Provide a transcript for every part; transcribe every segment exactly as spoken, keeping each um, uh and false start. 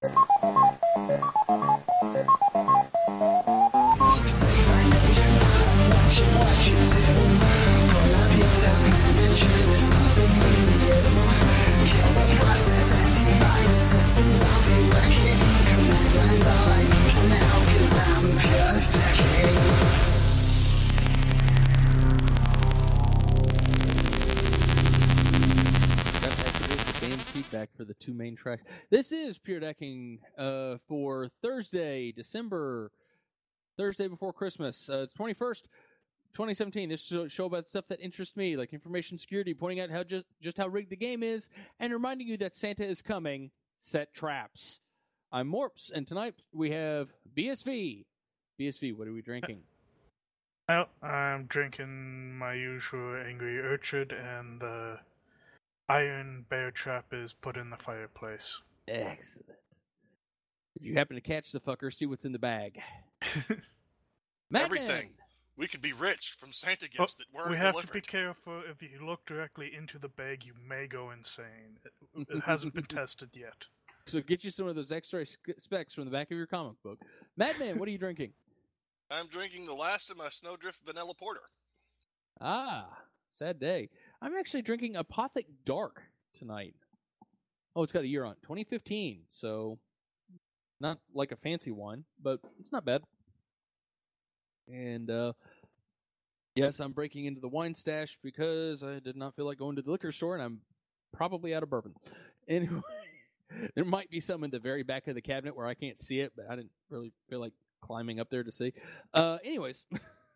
Feedback for the two main tracks. This is Pure Decking uh, for Thursday, December, Thursday before Christmas, uh, twenty-first, twenty seventeen. This is a show about stuff that interests me, like information security, pointing out how just, just how rigged the game is, and reminding you that Santa is coming. Set traps. I'm Morps, and tonight we have B S V. B S V, what are we drinking? Well, I'm drinking my usual Angry Orchard, and the Iron Bear Trap is put in the fireplace. Excellent. If you happen to catch the fucker, see what's in the bag. Everything. We could be rich from Santa gifts well, that weren't We have delivered. to be careful. If you look directly into the bag, you may go insane. It, it hasn't been tested yet. So get you some of those X-ray specs from the back of your comic book. Madman, what are you drinking? I'm drinking the last of my Snowdrift Vanilla Porter. Ah, sad day. I'm actually drinking Apothic Dark tonight. Oh, it's got a year on it. twenty fifteen, so not like a fancy one, but it's not bad. And, uh, yes, I'm breaking into the wine stash because I did not feel like going to the liquor store, and I'm probably out of bourbon. Anyway, there might be some in the very back of the cabinet where I can't see it, but I didn't really feel like climbing up there to see. Uh, anyways.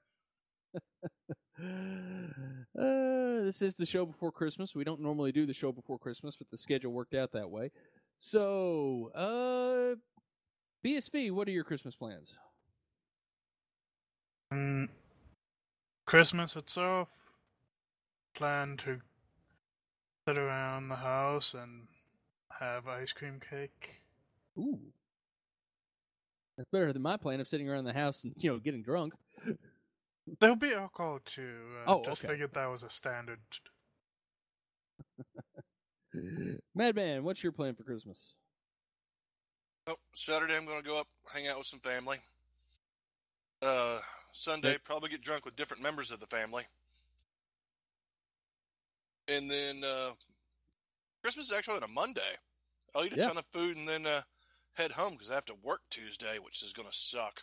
Uh, this is the show before Christmas. We don't normally do the show before Christmas, but the schedule worked out that way. So, uh, B S V, what are your Christmas plans? Mm, Christmas itself, plan to sit around the house and have ice cream cake. Ooh. That's better than my plan of sitting around the house and, you know, getting drunk. There'll be alcohol too. Uh, oh, just okay. figured that was a standard. Madman, what's your plan for Christmas? Oh, Saturday I'm going to go up, hang out with some family. Uh, Sunday, yep. Probably get drunk with different members of the family. And then uh, Christmas is actually on a Monday. I'll eat a yeah. ton of food and then uh, head home because I have to work Tuesday, which is going to suck.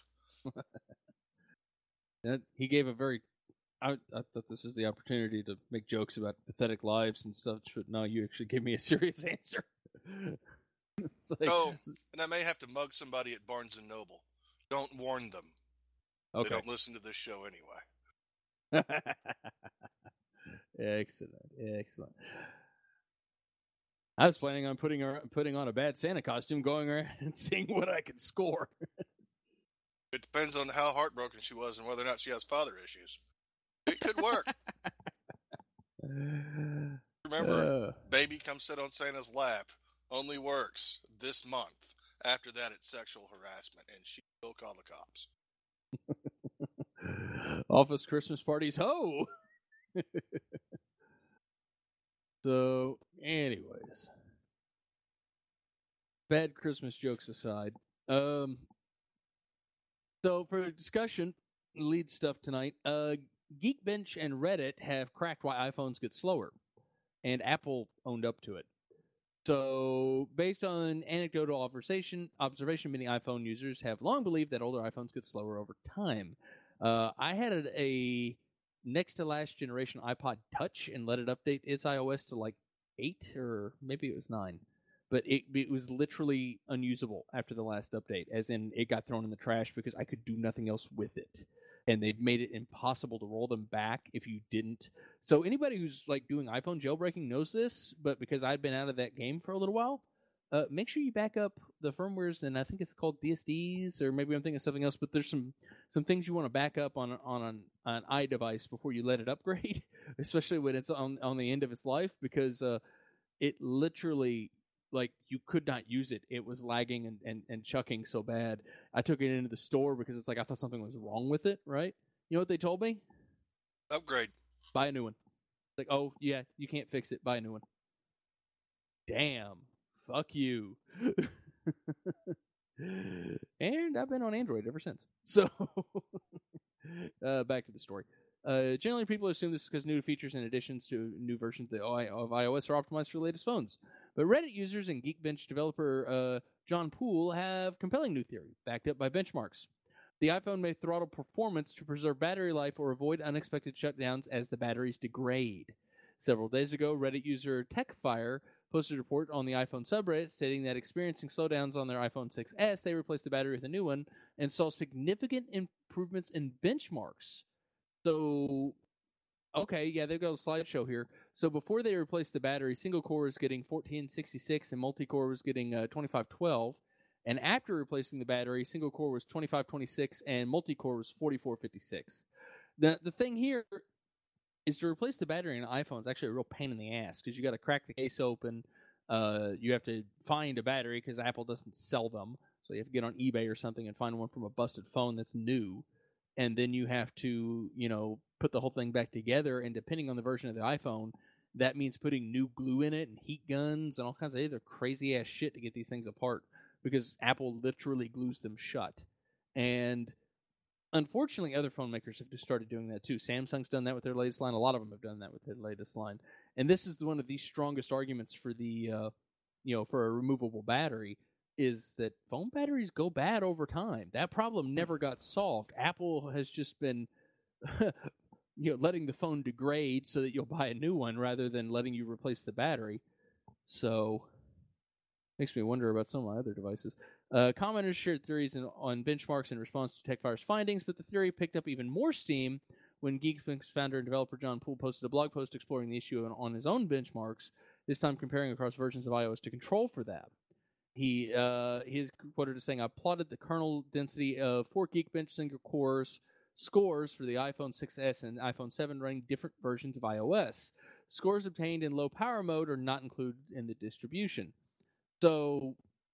That, he gave a very... I, I thought this is the opportunity to make jokes about pathetic lives and stuff, but no, you actually gave me a serious answer. It's like, oh, and I may have to mug somebody at Barnes and Noble. Don't warn them. Okay. They don't listen to this show anyway. Excellent, excellent. I was planning on putting her, putting on a bad Santa costume, going around and seeing what I could score. It depends on how heartbroken she was and whether or not she has father issues. It could work. Remember, uh, Baby Come Sit on Santa's Lap only works this month. After that, it's sexual harassment, and she will call the cops. Office Christmas parties, ho! So, anyways. Bad Christmas jokes aside. Um... So, for discussion, lead stuff tonight, uh, Geekbench and Reddit have cracked why iPhones get slower, and Apple owned up to it. So, based on anecdotal observation, observation, many iPhone users have long believed that older iPhones get slower over time. Uh, I had a, a next to last generation iPod Touch and let it update its iOS to like eight, or maybe it was nine. But it, it was literally unusable after the last update, as in it got thrown in the trash because I could do nothing else with it. And they've made it impossible to roll them back if you didn't. So anybody who's like doing iPhone jailbreaking knows this, but because I'd been out of that game for a little while, uh, make sure you back up the firmwares, and I think it's called D S Ds, or maybe I'm thinking of something else, but there's some, some things you want to back up on on an, an iDevice before you let it upgrade, especially when it's on, on the end of its life, because uh, it literally... like, you could not use it. It was lagging and, and, and chucking so bad. I took it into the store because it's like I thought something was wrong with it, right? You know what they told me? Upgrade. Buy a new one. It's like, oh, yeah, you can't fix it. Buy a new one. Damn. Fuck you. And I've been on Android ever since. So, uh, back to the story. Uh, generally, people assume this is because new features and additions to new versions of iOS are optimized for the latest phones. But Reddit users and Geekbench developer uh, John Poole have compelling new theory, backed up by benchmarks. The iPhone may throttle performance to preserve battery life or avoid unexpected shutdowns as the batteries degrade. Several days ago, Reddit user TechFire posted a report on the iPhone subreddit stating that experiencing slowdowns on their iPhone six S, they replaced the battery with a new one and saw significant improvements in benchmarks. So, okay, yeah, they've got a slideshow here. So before they replaced the battery, single core was getting fourteen sixty-six and multi-core was getting uh, twenty-five twelve. And after replacing the battery, single core was twenty-five twenty-six and multi-core was forty-four fifty-six. The the thing here is to replace the battery in an iPhone is actually a real pain in the ass because you got to crack the case open. Uh, you have to find a battery because Apple doesn't sell them. So you have to get on eBay or something and find one from a busted phone that's new. And then you have to, you know, put the whole thing back together. And depending on the version of the iPhone, that means putting new glue in it and heat guns and all kinds of other crazy ass shit to get these things apart because Apple literally glues them shut. And unfortunately, other phone makers have just started doing that too. Samsung's done that with their latest line. A lot of them have done that with their latest line. And this is one of the strongest arguments for the, uh, you know, for a removable battery. Is that phone batteries go bad over time. That problem never got solved. Apple has just been you know, letting the phone degrade so that you'll buy a new one rather than letting you replace the battery. So, makes me wonder about some of my other devices. Uh, commenters shared theories in, on benchmarks in response to TechFire's findings, but the theory picked up even more steam when Geekbench founder and developer John Poole posted a blog post exploring the issue on, on his own benchmarks, this time comparing across versions of iOS to control for that. He uh, he is quoted as saying, "I plotted the kernel density of four Geekbench single cores scores for the iPhone six S and iPhone seven running different versions of iOS. Scores obtained in low power mode are not included in the distribution." So,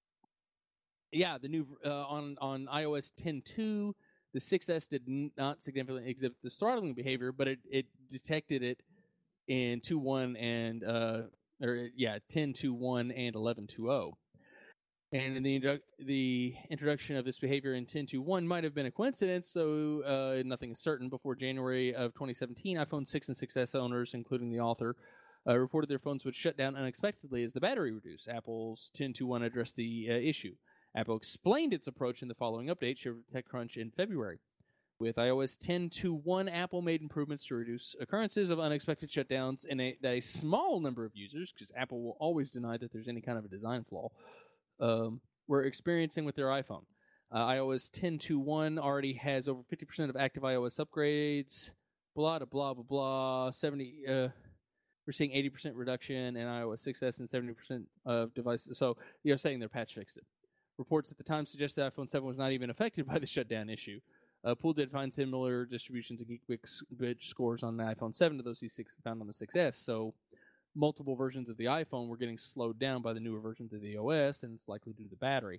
yeah, the new uh, on on iOS ten point two, the six S did not significantly exhibit this throttling behavior, but it, it detected it in two point one and uh, or yeah, ten point two point one and eleven point two point oh. And in the the introduction of this behavior in ten point two point one might have been a coincidence, so uh, nothing is certain. Before January of twenty seventeen, iPhone six and six S owners, including the author, uh, reported their phones would shut down unexpectedly as the battery reduced. Apple's ten point two point one addressed the uh, issue. Apple explained its approach in the following update, shared with TechCrunch in February. With iOS ten point two point one, Apple made improvements to reduce occurrences of unexpected shutdowns in a, that a small number of users, because Apple will always deny that there's any kind of a design flaw, Um, we're experiencing with their iPhone. Uh, iOS ten point two point one already has over fifty percent of active iOS upgrades. Blah, blah, blah, blah. seventy, uh, we're seeing eighty percent reduction in iOS six S and seventy percent of devices. So you're saying their patch fixed it. Reports at the time suggest that iPhone seven was not even affected by the shutdown issue. Uh, Poole did find similar distributions of Geekbench scores on the iPhone seven to those he found on the six S. So multiple versions of the iPhone were getting slowed down by the newer versions of the O S, and it's likely due to the battery.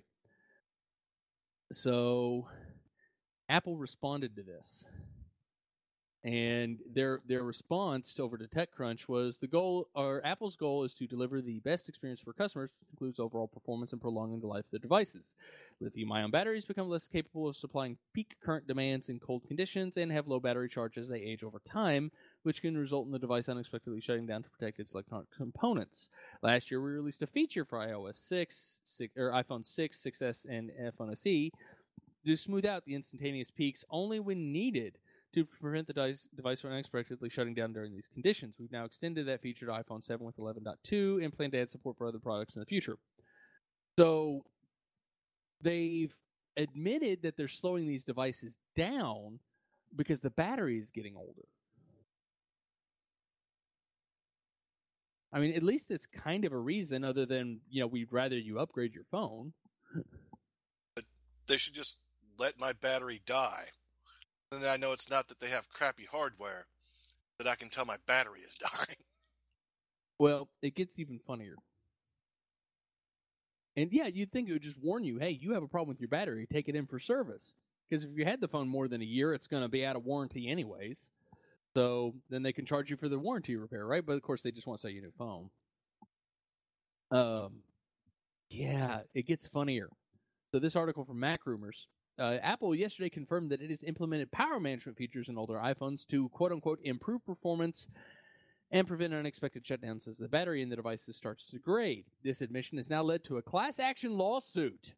So Apple responded to this. And their their response over to TechCrunch was the goal, or Apple's goal is to deliver the best experience for customers, which includes overall performance and prolonging the life of the devices. Lithium-ion batteries become less capable of supplying peak current demands in cold conditions and have low battery charge as they age over time, which can result in the device unexpectedly shutting down to protect its electronic components. Last year, we released a feature for iOS six, six or iPhone six, six S, and iPhone S E to smooth out the instantaneous peaks only when needed to prevent the device from unexpectedly shutting down during these conditions. We've now extended that feature to iPhone seven with eleven point two and plan to add support for other products in the future. So they've admitted that they're slowing these devices down because the battery is getting older. I mean, at least it's kind of a reason other than, you know, we'd rather you upgrade your phone. But they should just let my battery die. And then I know it's not that they have crappy hardware, that I can tell my battery is dying. Well, it gets even funnier. And yeah, you'd think it would just warn you, hey, you have a problem with your battery, take it in for service. Because if you had the phone more than a year, it's going to be out of warranty anyways. So then they can charge you for the warranty repair, right? But of course, they just want to sell you a new phone. Um, Yeah, it gets funnier. So this article from Mac Rumors. Uh, Apple yesterday confirmed that it has implemented power management features in older iPhones to quote-unquote improve performance and prevent unexpected shutdowns as the battery in the devices starts to degrade. This admission has now led to a class action lawsuit.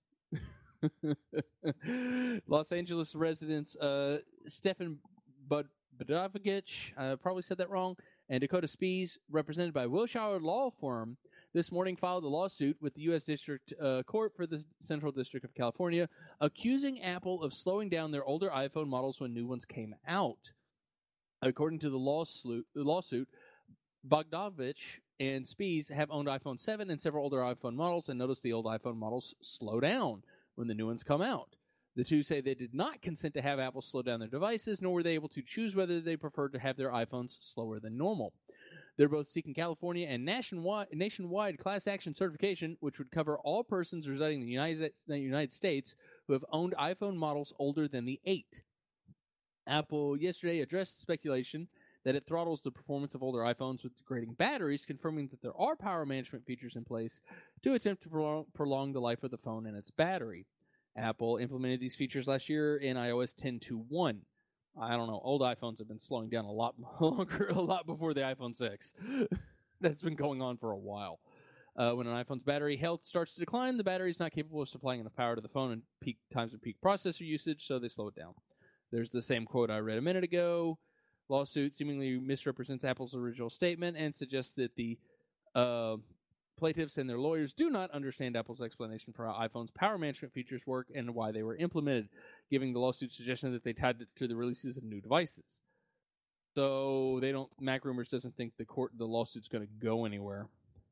Los Angeles residents uh, Stefan Budovic, I probably said that wrong, and Dakota Spies, represented by Wilshire Law Firm, this morning filed a lawsuit with the U S District uh, Court for the Central District of California, accusing Apple of slowing down their older iPhone models when new ones came out. According to the lawsuit, lawsuit Bogdanovich and Spies have owned iPhone seven and several older iPhone models and noticed the old iPhone models slow down when the new ones come out. The two say they did not consent to have Apple slow down their devices, nor were they able to choose whether they preferred to have their iPhones slower than normal. They're both seeking California and nationwide, nationwide class action certification, which would cover all persons residing in the United, the United States who have owned iPhone models older than the eight. Apple yesterday addressed speculation that it throttles the performance of older iPhones with degrading batteries, confirming that there are power management features in place to attempt to prolong, prolong the life of the phone and its battery. Apple implemented these features last year in iOS ten point two point one. I don't know. Old iPhones have been slowing down a lot longer, a lot before the iPhone six. That's been going on for a while. Uh, when an iPhone's battery health starts to decline, the battery is not capable of supplying enough power to the phone in peak times of peak processor usage, so they slow it down. There's the same quote I read a minute ago. Lawsuit seemingly misrepresents Apple's original statement and suggests that the uh, plaintiffs and their lawyers do not understand Apple's explanation for how iPhone's power management features work and why they were implemented, giving the lawsuit suggestion that they tied it to the releases of new devices. So they don't. Mac Rumors doesn't think the court, the lawsuit's going to go anywhere.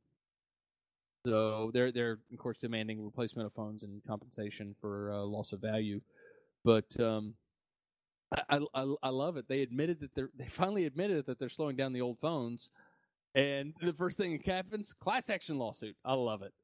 So they're they're of course demanding replacement of phones and compensation for uh, loss of value, but. Um, I, I I love it. They admitted that they're they finally admitted that they're slowing down the old phones, and the first thing that happens, class action lawsuit. I love it.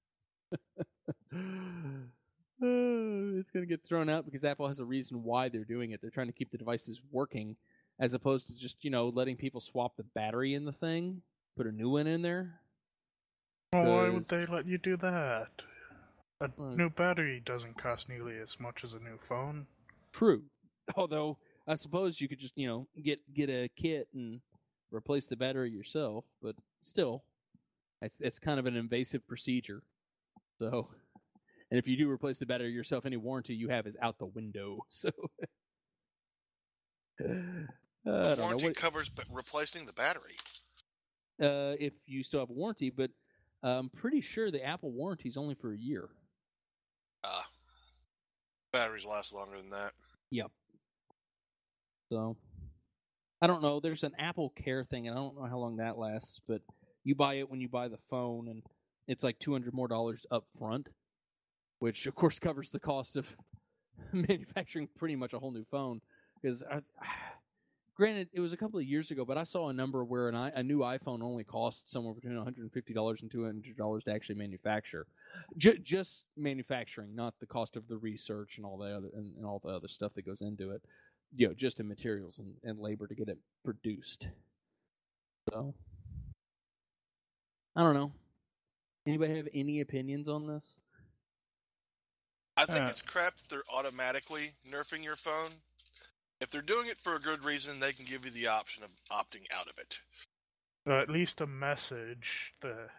It's going to get thrown out because Apple has a reason why they're doing it. They're trying to keep the devices working, as opposed to just you know letting people swap the battery in the thing, put a new one in there. Well, why would they let you do that? A uh, new battery doesn't cost nearly as much as a new phone. True. Although, I suppose you could just, you know, get get a kit and replace the battery yourself, but still, it's it's kind of an invasive procedure. So, and if you do replace the battery yourself, any warranty you have is out the window. So, uh, I don't warranty know. What, covers but replacing the battery. Uh, if you still have a warranty, but I'm pretty sure the Apple warranty is only for a year. Ah, uh, batteries last longer than that. Yep. So, I don't know. There's an Apple Care thing, and I don't know how long that lasts, but you buy it when you buy the phone, and it's like two hundred more dollars up front, which, of course, covers the cost of manufacturing pretty much a whole new phone. Because, granted, it was a couple of years ago, but I saw a number where an I, a new iPhone only costs somewhere between one hundred fifty dollars and two hundred dollars to actually manufacture. J- just manufacturing, not the cost of the research and all the other and, and all the other stuff that goes into it. You know, just in materials and, and labor to get it produced. So, I don't know. Anybody have any opinions on this? I think Uh, it's crap that they're automatically nerfing your phone. If they're doing it for a good reason, they can give you the option of opting out of it. Or at least a message that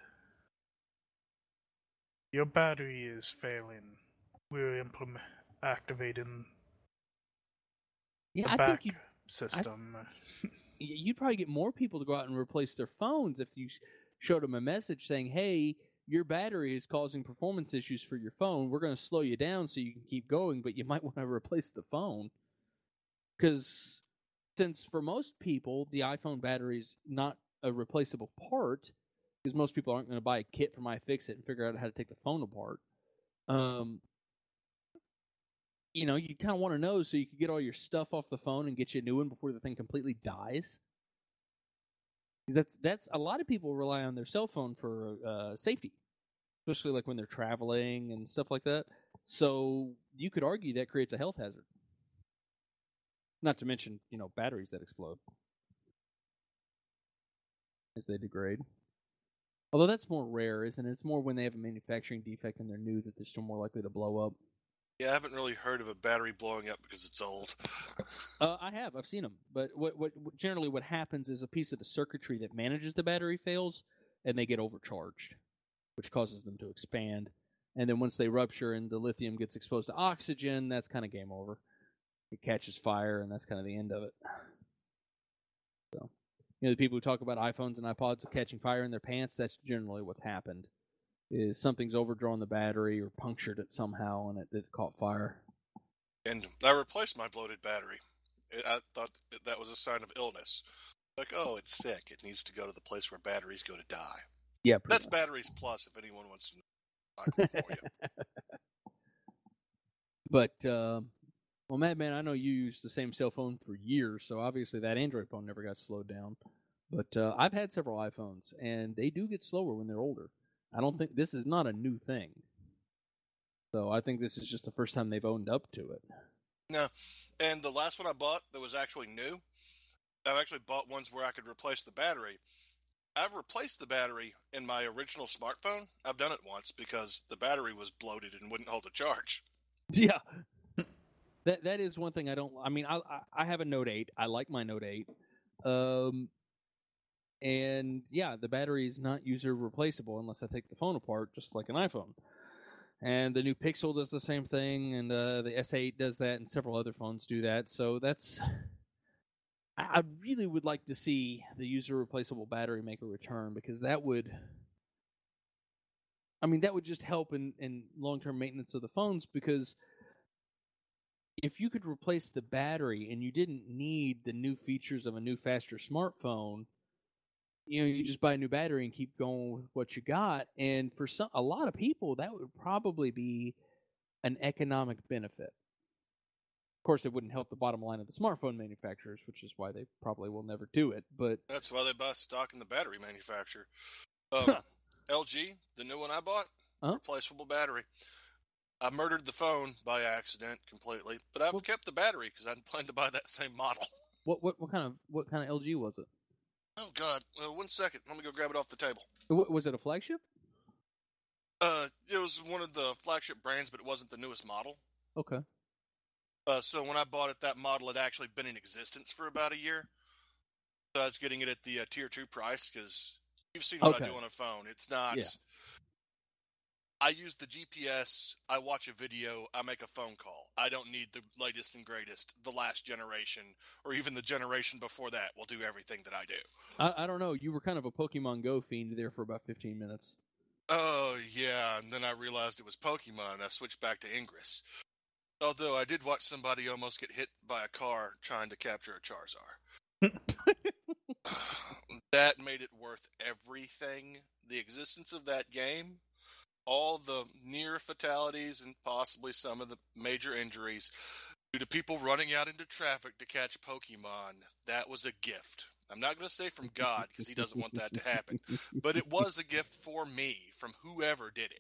your battery is failing. We're implement activating Yeah, the I back think you, system. you'd probably get more people to go out and replace their phones if you showed them a message saying, hey, your battery is causing performance issues for your phone. We're going to slow you down so you can keep going, but you might want to replace the phone. Because since for most people, the iPhone battery is not a replaceable part, because most people aren't going to buy a kit from iFixit and figure out how to take the phone apart. Um, you know, you kind of want to know so you can get all your stuff off the phone and get you a new one before the thing completely dies. Because that's that's a lot of people rely on their cell phone for uh, safety, especially like when they're traveling and stuff like that. So you could argue that creates a health hazard. Not to mention, you know, batteries that explode as they degrade. Although that's more rare, isn't it? It's more when they have a manufacturing defect and they're new that they're still more likely to blow up. Yeah, I haven't really heard of a battery blowing up because it's old. Uh, I have. I've seen them. But what, what what generally what happens is a piece of the circuitry that manages the battery fails, and they get overcharged, which causes them to expand. And then once they rupture and the lithium gets exposed to oxygen, that's kind of game over. It catches fire, and that's kind of the end of it. So, you know, the people who talk about iPhones and iPods catching fire in their pants, that's generally what's happened. Is something's overdrawn the battery or punctured it somehow, and it, it caught fire. And I replaced my bloated battery. I thought that was a sign of illness. Like, oh, it's sick. It needs to go to the place where batteries go to die. Yeah, That's much. Batteries Plus, if anyone wants to know for you. But, uh, well, Madman, I know you used the same cell phone for years, so obviously that Android phone never got slowed down. But uh, I've had several iPhones, and they do get slower when they're older. I don't think this is not a new thing. So I think this is just the first time they've owned up to it. No. And the last one I bought that was actually new, I've actually bought ones where I could replace the battery. I've replaced the battery in my original smartphone. I've done it once because the battery was bloated and wouldn't hold a charge. Yeah. that That is one thing I don't... I mean, I, I have a Note eight. I like my Note eight. Um... And yeah, the battery is not user replaceable unless I take the phone apart, just like an iPhone. And the new Pixel does the same thing, and uh, the S eight does that, and several other phones do that. So that's, I, I really would like to see the user replaceable battery make a return, because that would, I mean, that would just help in, in long term maintenance of the phones. Because if you could replace the battery and you didn't need the new features of a new, faster smartphone, you know, you just buy a new battery and keep going with what you got. And for some, a lot of people, that would probably be an economic benefit. Of course, it wouldn't help the bottom line of the smartphone manufacturers, which is why they probably will never do it. But that's why they buy stock in the battery manufacturer. Um, L G, the new one I bought, huh? Replaceable battery. I murdered the phone by accident completely, but I've well, kept the battery because I planned to buy that same model. What what what kind of what kind of L G was it? Oh, God. Uh, one second. Let me go grab it off the table. Was it a flagship? Uh, it was one of the flagship brands, but it wasn't the newest model. Okay. Uh, so when I bought it, that model had actually been in existence for about a year. So I was getting it at the uh, tier two price, because you've seen what okay. I do on a phone. It's not... Yeah. I use the G P S, I watch a video, I make a phone call. I don't need the latest and greatest, the last generation, or even the generation before that will do everything that I do. I, I don't know. You were kind of a Pokemon Go fiend there for about fifteen minutes. Oh, yeah, and then I realized it was Pokemon, and I switched back to Ingress. Although I did watch somebody almost get hit by a car trying to capture a Charizard. That made it worth everything. The existence of that game... all the near fatalities and possibly some of the major injuries due to people running out into traffic to catch Pokemon, that was a gift. I'm not going to say from God, because he doesn't want that to happen, but it was a gift for me from whoever did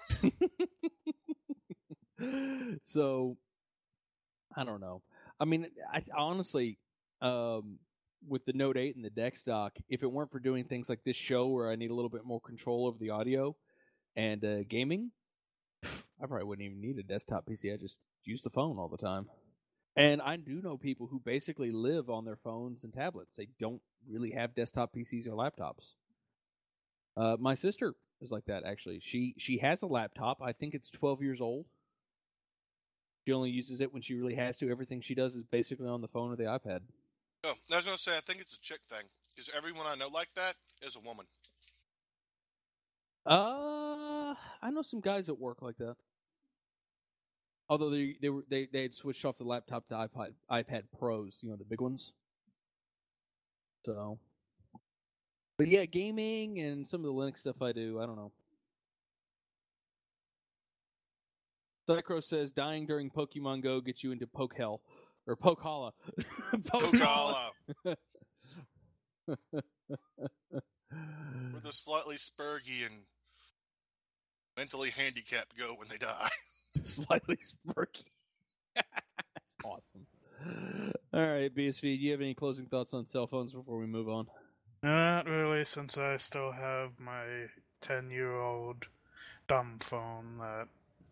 it. So, I don't know. I mean, I honestly, um, with the Note eight and the Dex dock, if it weren't for doing things like this show where I need a little bit more control over the audio, and uh, gaming, I probably wouldn't even need a desktop P C. I just use the phone all the time. And I do know people who basically live on their phones and tablets. They don't really have desktop P Cs or laptops. Uh, my sister is like that, actually. She she has a laptop. I think it's twelve years old. She only uses it when she really has to. Everything she does is basically on the phone or the iPad. Oh, I was going to say, I think it's a chick thing. Because everyone I know like that is a woman. Uh, I know some guys that work like that. Although they they were they they had switched off the laptop to iPad iPad Pros, you know, the big ones. So, but yeah, gaming and some of the Linux stuff I do, I don't know. Psychro says dying during Pokemon Go gets you into Poke Hell or Poke Holla. Poke Holla. Where the slightly spurgy and mentally handicapped go when they die. Slightly spurky. That's awesome. All right, B S V, do you have any closing thoughts on cell phones before we move on? Not really, since I still have my ten-year-old dumb phone that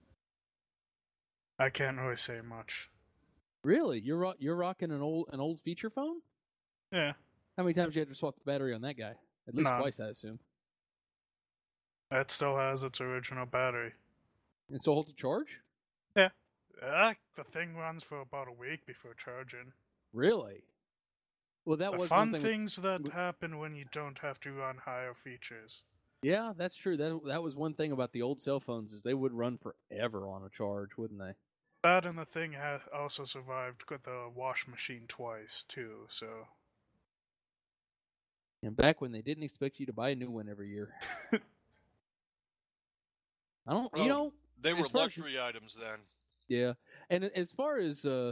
I can't really say much. Really? You're ro- you're rocking an old an old feature phone? Yeah, How many times you had to swap the battery on that guy? At least none. twice, I assume. That still has its original battery. It still holds a charge? Yeah. Uh, the thing runs for about a week before charging. Really? Well, that The was one fun thing. With, things that with- happen when you don't have to run higher features. yeah, that's true. That that was one thing about the old cell phones is they would run forever on a charge, wouldn't they? That and the thing has also survived with the wash machine twice, too, so... And back when they didn't expect you to buy a new one every year. I don't, you Oh, know, They were as far as- luxury items then. yeah. And as far as uh,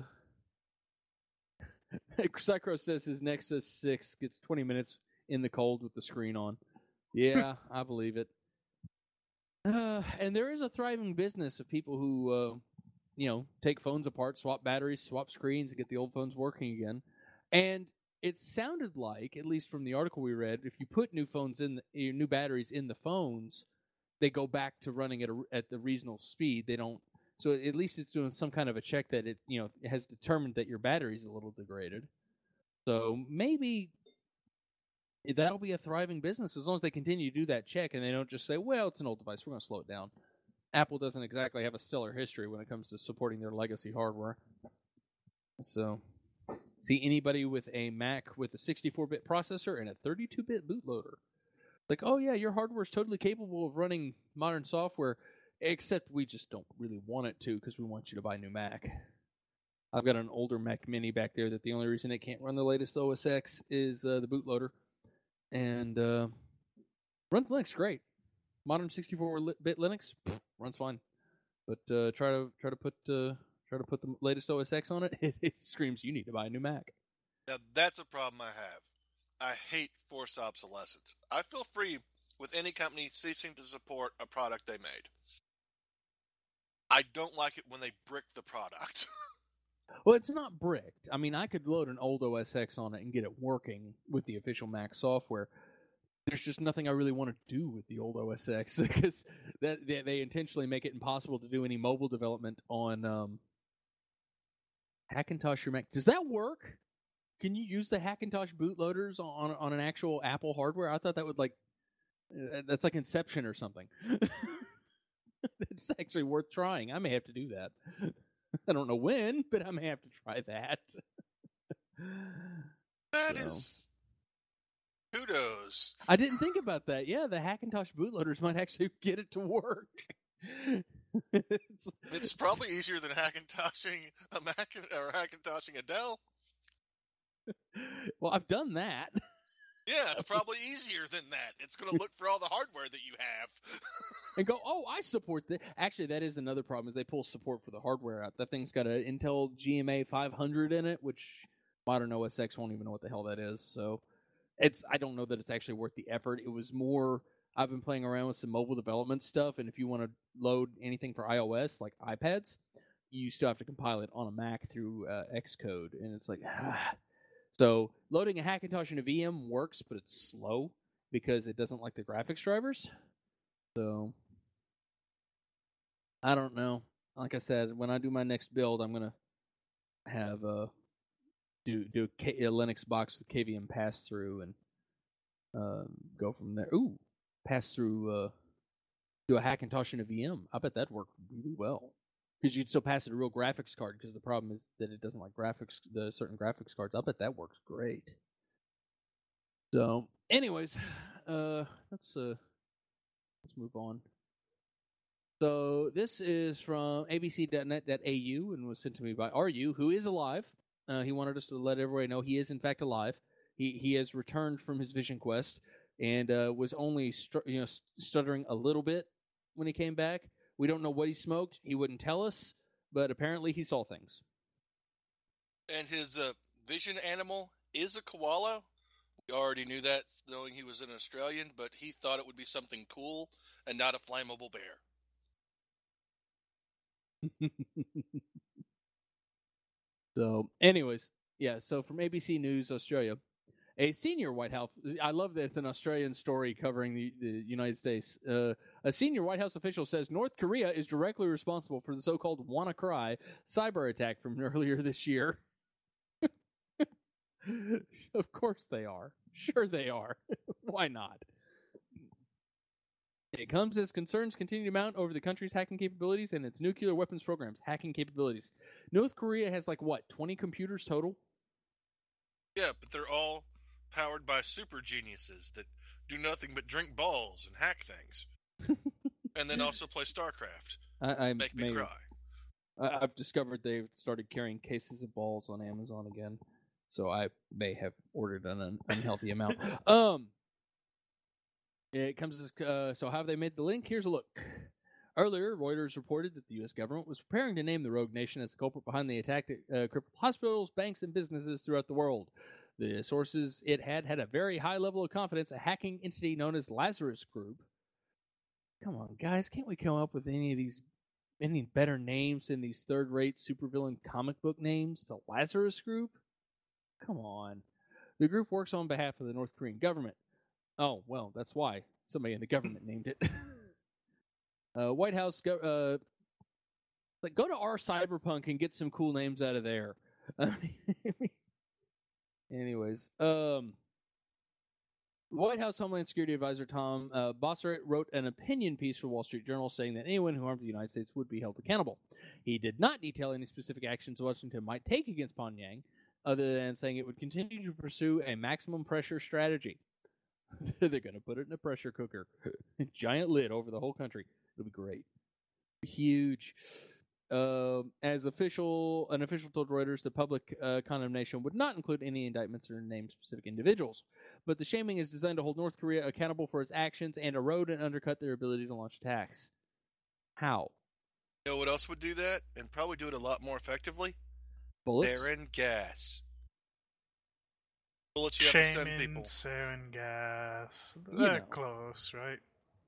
Psychro says his Nexus six gets twenty minutes in the cold with the screen on. Yeah, I believe it. Uh, and there is a thriving business of people who, uh, you know, take phones apart, swap batteries, swap screens, and get the old phones working again. And it sounded like, at least from the article we read, if you put new phones in, the, new batteries in the phones, they go back to running at a, at the reasonable speed. They don't. So at least it's doing some kind of a check that it, you know, has determined that your battery's a little degraded. So maybe that'll be a thriving business as long as they continue to do that check and they don't just say, well, it's an old device, we're going to slow it down. Apple doesn't exactly have a stellar history when it comes to supporting their legacy hardware. So, see anybody with a Mac with a sixty-four bit processor and a thirty-two bit bootloader. Like, oh yeah, your hardware is totally capable of running modern software, except we just don't really want it to because we want you to buy a new Mac. I've got an older Mac Mini back there that the only reason it can't run the latest O S X is uh, the bootloader. And uh, runs Linux great. Modern sixty-four bit Linux pff, runs fine. But uh, try to try to put uh, try to put the latest O S X on it, it, it screams you need to buy a new Mac. Now, that's a problem I have. I hate forced obsolescence. I feel free with any company ceasing to support a product they made. I don't like it when they brick the product. Well, it's not bricked. I mean, I could load an old O S X on it and get it working with the official Mac software. There's just nothing I really want to do with the old O S X because that they, they intentionally make it impossible to do any mobile development on um, Hackintosh or Mac. Does that work? Can you use the Hackintosh bootloaders on on an actual Apple hardware? I thought that would like that's like Inception or something. It's actually worth trying. I may have to do that. I don't know when, but I may have to try that. That So. is kudos. I didn't think about that. Yeah, the Hackintosh bootloaders might actually get it to work. it's, It's probably easier than Hackintoshing a Mac or Hackintoshing a Dell. Well, I've done that. Yeah, it's probably easier than that. It's going to look for all the hardware that you have. And go, oh, I support this. Actually, that is another problem, is they pull support for the hardware out. That thing's got an Intel G M A five hundred in it, which modern O S X won't even know what the hell that is. So it's I don't know that it's actually worth the effort. It was more, I've been playing around with some mobile development stuff, and if you want to load anything for iOS, like iPads, you still have to compile it on a Mac through uh, Xcode, and it's like, ah. So loading a Hackintosh in a V M works, but it's slow because it doesn't like the graphics drivers. So I don't know. Like I said, when I do my next build, I'm gonna have a do do a, K, a Linux box with K V M pass through and uh, go from there. Ooh, pass through. Uh, do a Hackintosh in a V M. I bet that'd work really well because you'd still pass it a real graphics card. Because the problem is that it doesn't like graphics, the certain graphics cards. I bet that works great. So, anyways, uh, let's uh, let's move on. So this is from A B C dot net dot A U and was sent to me by R U, who is alive. Uh, he wanted us to let everybody know he is in fact alive. He he has returned from his vision quest and uh, was only str- you know stuttering a little bit when he came back. We don't know what he smoked. He wouldn't tell us, but apparently he saw things. And his uh, vision animal is a koala. We already knew that, knowing he was an Australian, but he thought it would be something cool and not a flammable bear. So, anyways, yeah. So from A B C News Australia, A senior White House, I love that it's an Australian story covering the, the United States. Uh, a senior White House official says North Korea is directly responsible for the so-called WannaCry cyber attack from earlier this year. Of course they are. Sure they are. Why not? It comes as concerns continue to mount over the country's hacking capabilities and its nuclear weapons programs. Hacking capabilities. North Korea has like, what, twenty computers total? Yeah, but they're all powered by super geniuses that do nothing but drink balls and hack things. And then also play StarCraft. I, I Make me may, cry. I, I've discovered they've started carrying cases of balls on Amazon again. So I may have ordered an un- unhealthy amount. Um, it comes as, uh, so how have they made the link? Here's a look. Earlier, Reuters reported that the U S government was preparing to name the rogue nation as the culprit behind the attack that uh, crippled hospitals, banks, and businesses throughout the world. The sources it had had a very high level of confidence, a hacking entity known as Lazarus Group. Come on, guys, can't we come up with any of these, any better names than these third-rate supervillain comic book names? The Lazarus Group? Come on. The group works on behalf of the North Korean government. Oh, well, that's why somebody in the government named it. uh, White House, go, uh, like, go to our Cyberpunk and get some cool names out of there. Anyways, um, White House Homeland Security Advisor Tom uh, Bossert wrote an opinion piece for Wall Street Journal saying that anyone who harmed the United States would be held accountable. He did not detail any specific actions Washington might take against Pyongyang, other than saying it would continue to pursue a maximum pressure strategy. They're going to put it in a pressure cooker. Giant lid over the whole country. It'll be great. Huge. Uh, as official, an official told Reuters the public uh, condemnation would not include any indictments or name specific individuals. But the shaming is designed to hold North Korea accountable for its actions and erode and undercut their ability to launch attacks. How? You know what else would do that? And probably do it a lot more effectively? Bullets? Sarin gas. Bullets you have to send people. Sarin gas. You They're know. close, right?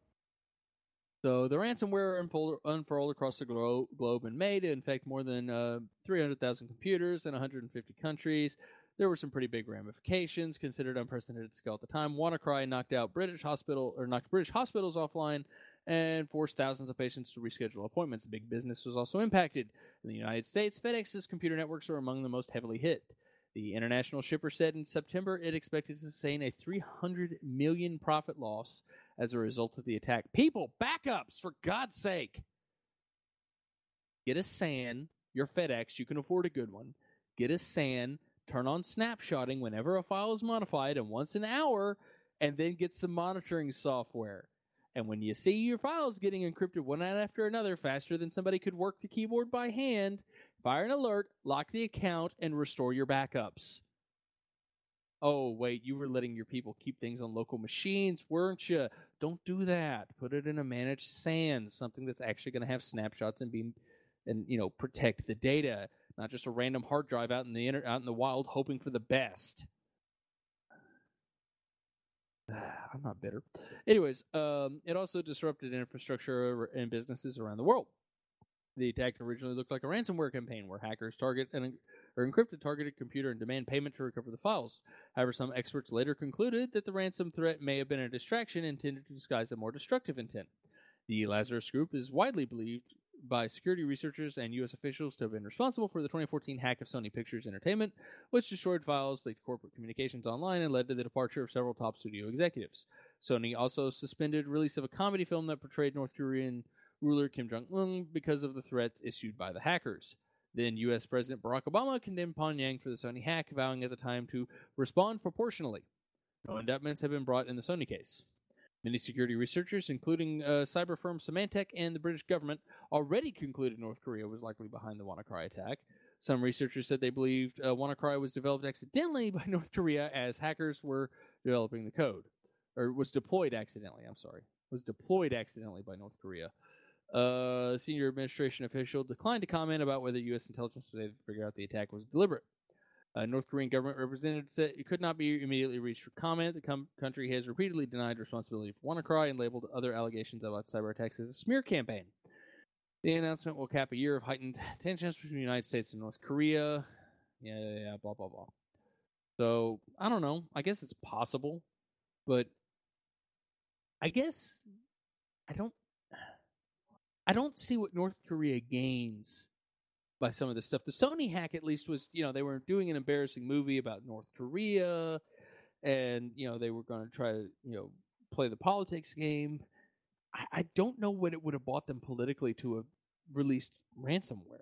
So the ransomware unfold- unfurled across the glo- globe in May to infect more than uh, three hundred thousand computers in one hundred fifty countries. There were some pretty big ramifications, considered unprecedented scale at the time. WannaCry knocked out British hospital or knocked British hospitals offline and forced thousands of patients to reschedule appointments. Big business was also impacted. In the United States, FedEx's computer networks are among the most heavily hit. The international shipper said in September it expected to sustain a three hundred million dollars profit loss as a result of the attack. People, backups, for God's sake. Get a S A N, your FedEx, you can afford a good one. Get a S A N, turn on snapshotting whenever a file is modified and once an hour, and then get some monitoring software. And when you see your files getting encrypted one after another faster than somebody could work the keyboard by hand, fire an alert, lock the account, and restore your backups. Oh, wait, you were letting your people keep things on local machines, weren't you? Don't do that. Put it in a managed S A N, something that's actually going to have snapshots and be, and you know, protect the data, not just a random hard drive out in the inter- out in the wild hoping for the best. I'm not bitter. Anyways, um, it also disrupted infrastructure and businesses around the world. The attack originally looked like a ransomware campaign where hackers target an or encrypt a targeted computer and demand payment to recover the files. However, some experts later concluded that the ransom threat may have been a distraction intended to disguise a more destructive intent. The Lazarus Group is widely believed by security researchers and U S officials to have been responsible for the twenty fourteen hack of Sony Pictures Entertainment, which destroyed files, leaked corporate communications online, and led to the departure of several top studio executives. Sony also suspended release of a comedy film that portrayed North Korean ruler Kim Jong-un because of the threats issued by the hackers. Then U S President Barack Obama condemned Pyongyang for the Sony hack, vowing at the time to respond proportionally. No indictments have been brought in the Sony case. Many security researchers, including uh, cyber firm Symantec and the British government, already concluded North Korea was likely behind the WannaCry attack. Some researchers said they believed uh, WannaCry was developed accidentally by North Korea as hackers were developing the code. Or was deployed accidentally, I'm sorry. Was deployed accidentally by North Korea. Uh, a senior administration official declined to comment about whether U S intelligence was able to figure out the attack was deliberate. A North Korean government representative said it could not be immediately reached for comment. The com- country has repeatedly denied responsibility for WannaCry and labeled other allegations about cyber attacks as a smear campaign. The announcement will cap a year of heightened tensions between the United States and North Korea. Yeah, yeah, yeah, blah, blah, blah. So I don't know. I guess it's possible, but I guess I don't. I don't see what North Korea gains by some of this stuff. The Sony hack, at least, was, you know, they were doing an embarrassing movie about North Korea, and, you know, they were going to try to, you know, play the politics game. I, I don't know what it would have bought them politically to have released ransomware.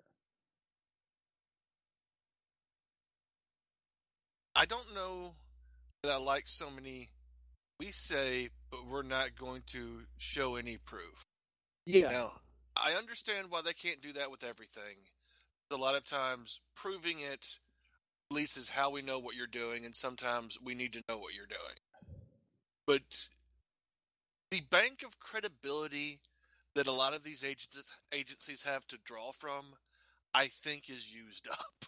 I don't know that I like so many. We say, but we're not going to show any proof. Yeah. Now, I understand why they can't do that with everything. A lot of times, proving it at least is how we know what you're doing, and sometimes we need to know what you're doing. But the bank of credibility that a lot of these agencies, agencies have to draw from, I think, is used up.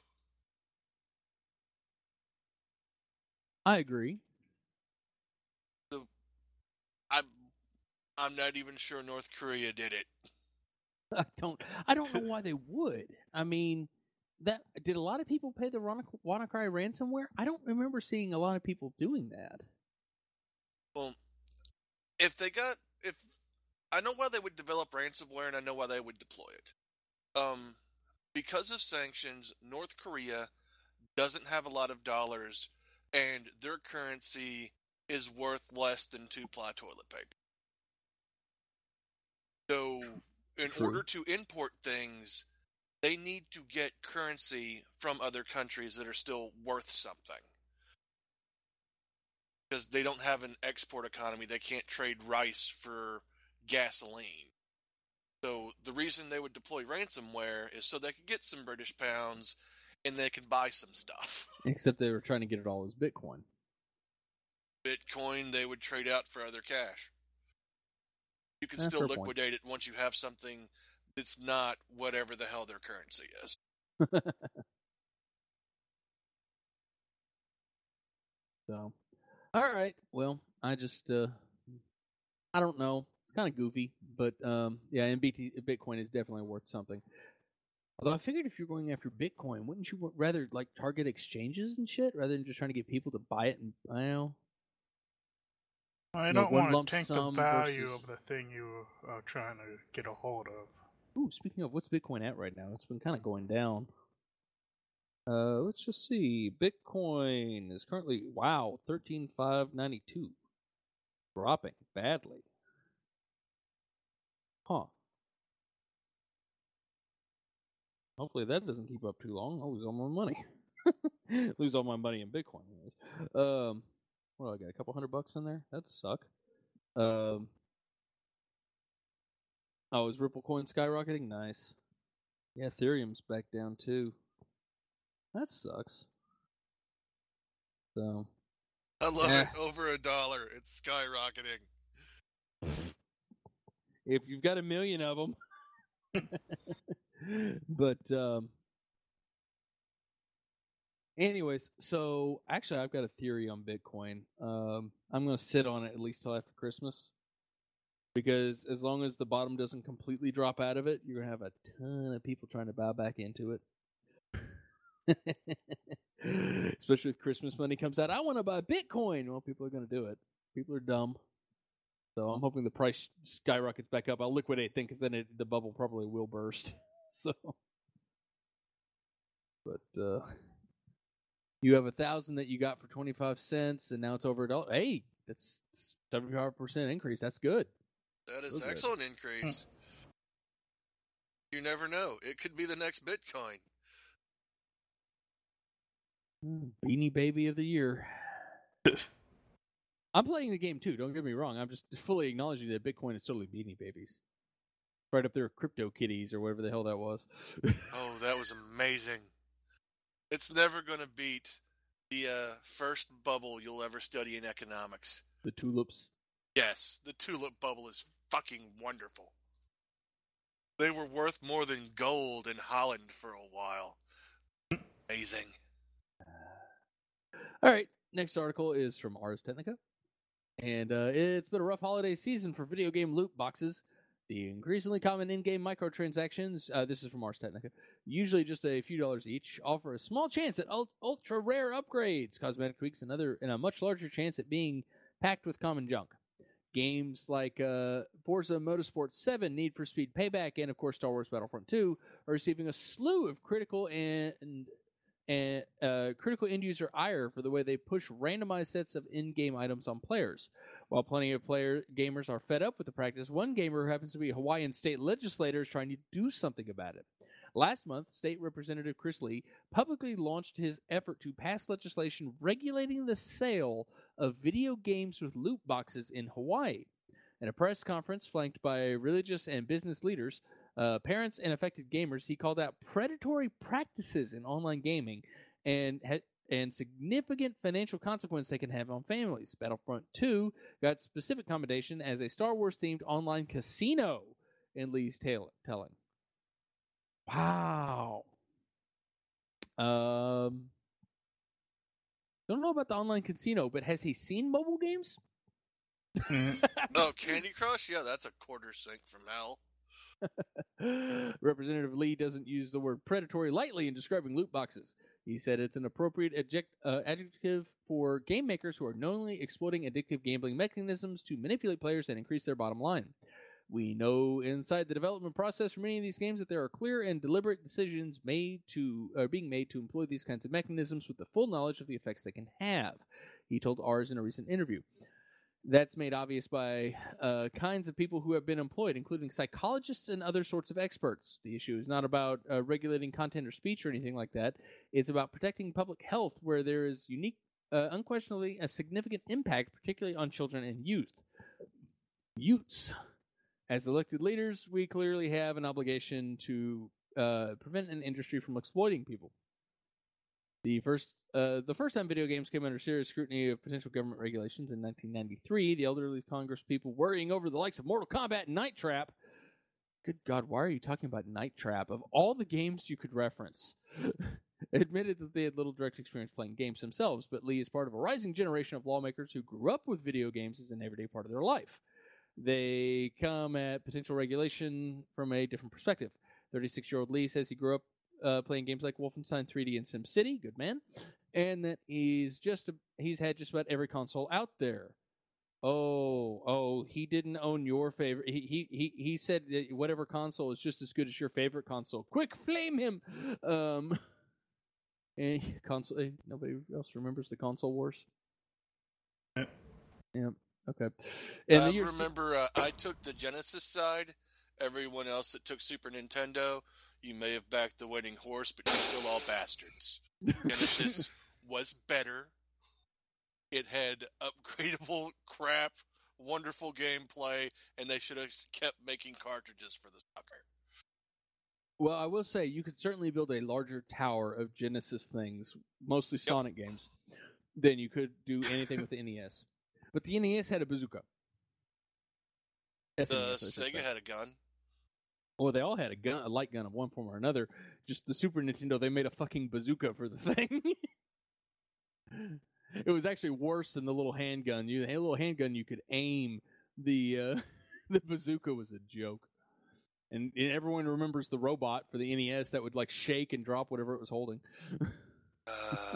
I agree. So, I'm, I'm not even sure North Korea did it. I don't. I don't know why they would. I mean, that did a lot of people pay the WannaCry ransomware? I don't remember seeing a lot of people doing that. Well, if they got, if I know why they would develop ransomware, and I know why they would deploy it. Um, because of sanctions, North Korea doesn't have a lot of dollars, and their currency is worth less than two-ply toilet paper. So, in True. order to import things, they need to get currency from other countries that are still worth something. Because they don't have an export economy. They can't trade rice for gasoline. So the reason they would deploy ransomware is so they could get some British pounds and they could buy some stuff. Except they were trying to get it all as Bitcoin. Bitcoin they would trade out for other cash. You can That's still fair point. liquidate it once you have something that's not whatever the hell their currency is. So, all right. Well, I just, uh, I don't know. It's kind of goofy, but um, yeah, and B T, Bitcoin is definitely worth something. Although I figured if you're going after Bitcoin, wouldn't you rather like target exchanges and shit rather than just trying to get people to buy it? And I don't know. I You know, don't one want lump to tank the sum value versus- of the thing you are trying to get a hold of. Ooh, speaking of, what's Bitcoin at right now? It's been kind of going down. Uh, let's just see. Bitcoin is currently, wow, thirteen thousand five hundred ninety-two. Dropping badly. Huh. Hopefully that doesn't keep up too long. I'll lose all my money. Lose all my money in Bitcoin. Anyways. Um, what do I got? A couple hundred bucks in there? That'd suck. Um, oh, is Ripple Coin skyrocketing? Nice. Yeah, Ethereum's back down too. That sucks. So, I love Eh. it. Over a dollar. It's skyrocketing. if you've got a million of them. But, um, anyways, so actually, I've got a theory on Bitcoin. Um, I'm going to sit on it at least till after Christmas. Because as long as the bottom doesn't completely drop out of it, you're going to have a ton of people trying to buy back into it. Especially if Christmas money comes out. I want to buy Bitcoin. Well, people are going to do it. People are dumb. So I'm hoping the price skyrockets back up. I'll liquidate things because then it, the bubble probably will burst. So, but uh, you have a thousand that you got for twenty-five cents, and now it's over a dollar. Hey, that's seventy-five percent increase. That's good. That is Real good. excellent increase. You never know. It could be the next Bitcoin. Beanie Baby of the year. I'm playing the game too. Don't get me wrong. I'm just fully acknowledging that Bitcoin is totally Beanie Babies. Right up there with Crypto Kitties or whatever the hell that was. Oh, that was amazing. It's never going to beat the uh, first bubble you'll ever study in economics. The tulips. Yes, the tulip bubble is fucking wonderful. They were worth more than gold in Holland for a while. Amazing. All right. Next article is from Ars Technica. And uh, it's been a rough holiday season for video game loot boxes. The increasingly common in-game microtransactions, uh, this is from Ars Technica, usually just a few dollars each, offer a small chance at ul- ultra-rare upgrades, cosmetic tweaks, and, other, and a much larger chance at being packed with common junk. Games like uh, Forza Motorsport seven, Need for Speed Payback, and, of course, Star Wars Battlefront two are receiving a slew of critical and, and uh, critical end-user ire for the way they push randomized sets of in-game items on players. While plenty of player gamers are fed up with the practice, one gamer who happens to be a Hawaiian state legislator is trying to do something about it. Last month, State Representative Chris Lee publicly launched his effort to pass legislation regulating the sale of video games with loot boxes in Hawaii. In a press conference flanked by religious and business leaders, uh, parents, and affected gamers, he called out predatory practices in online gaming and ha- and significant financial consequence they can have on families. Battlefront two got specific commendation as a Star Wars-themed online casino in Lee's tale- telling. Wow. Um, don't know about the online casino, but has he seen mobile games? Mm. Oh, Candy Crush? Yeah, that's a quarter sink from hell. Representative Lee doesn't use the word predatory lightly in describing loot boxes. He said it's an appropriate adject, uh, adjective for game makers who are knowingly exploiting addictive gambling mechanisms to manipulate players and increase their bottom line. We know inside the development process for many of these games that there are clear and deliberate decisions made to are being made to employ these kinds of mechanisms with the full knowledge of the effects they can have, he told Ars in a recent interview. That's made obvious by uh, kinds of people who have been employed, including psychologists and other sorts of experts. The issue is not about uh, regulating content or speech or anything like that. It's about protecting public health, where there is unique, uh, unquestionably, a significant impact, particularly on children and youth. Youths. As elected leaders, we clearly have an obligation to uh, prevent an industry from exploiting people. The first, uh, the first time video games came under serious scrutiny of potential government regulations in nineteen ninety-three, the elderly Congress people worrying over the likes of Mortal Kombat and Night Trap. Good God, why are you talking about Night Trap? Of all the games you could reference, admitted that they had little direct experience playing games themselves, but Lee is part of a rising generation of lawmakers who grew up with video games as an everyday part of their life. They come at potential regulation from a different perspective. thirty-six-year-old Lee says he grew up uh, playing games like Wolfenstein three D and SimCity, good man, and that he's just a, he's had just about every console out there. Oh, oh, he didn't own your favorite. He he he, he said that whatever console is just as good as your favorite console. Quick, flame him! Um, and console. Nobody else remembers the console wars. Yeah. Yeah. Okay. And I remember uh, I took the Genesis side. Everyone else that took Super Nintendo, you may have backed the winning horse, but you're still all bastards. Genesis was better. It had upgradable crap, wonderful gameplay, and they should have kept making cartridges for the sucker. Well, I will say you could certainly build a larger tower of Genesis things, mostly Yep. Sonic games, than you could do anything with the N E S. But the N E S had a bazooka. The S N E S, I should Sega say. had a gun. Well, they all had a gun, a light gun of one form or another. Just the Super Nintendo, they made a fucking bazooka for the thing. It was actually worse than the little handgun. You had a little handgun you could aim. The uh, the bazooka was a joke. And, and everyone remembers the robot for the N E S that would like shake and drop whatever it was holding. Uh,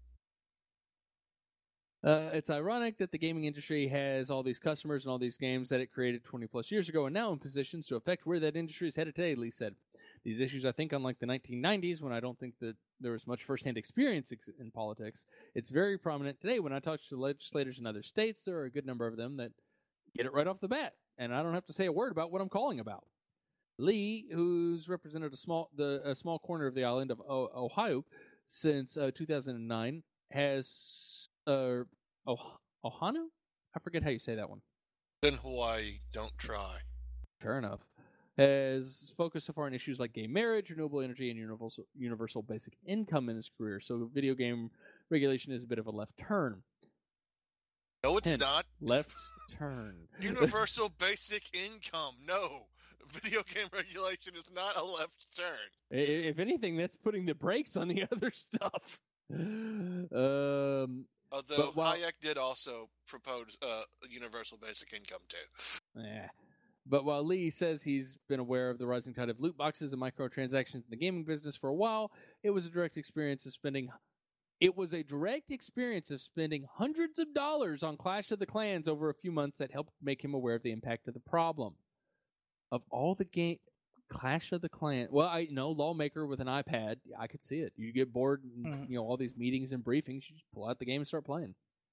Uh, it's ironic that the gaming industry has all these customers and all these games that it created twenty plus years ago and now in positions to affect where that industry is headed today, Lee said. These issues, I think, unlike the nineteen nineties, when I don't think that there was much firsthand experience ex- in politics, it's very prominent today. When I talk to legislators in other states, there are a good number of them that get it right off the bat, and I don't have to say a word about what I'm calling about. Lee, who's represented a small the a small corner of the island of o- Ohio since uh, two thousand nine, has uh, oh, Ohana? I forget how you say that one. then Hawaii, don't try. Fair enough. Has focused so far on issues like gay marriage, renewable energy, and universal universal basic income in his career. So video game regulation is a bit of a left turn. No, it's Hint, not. Left turn. Universal basic income. No. Video game regulation is not a left turn. I- If anything, that's putting the brakes on the other stuff. Um, Although But while- Hayek did also propose uh, universal basic income too. yeah. But while Lee says he's been aware of the rising tide of loot boxes and microtransactions in the gaming business for a while, it was a direct experience of spending it was a direct experience of spending hundreds of dollars on Clash of the Clans over a few months that helped make him aware of the impact of the problem. Of all the game Clash of the Clans, well, I know Lawmaker with an iPad, I could see it. You get bored, and, Mm. you know, all these meetings and briefings, you just pull out the game and start playing.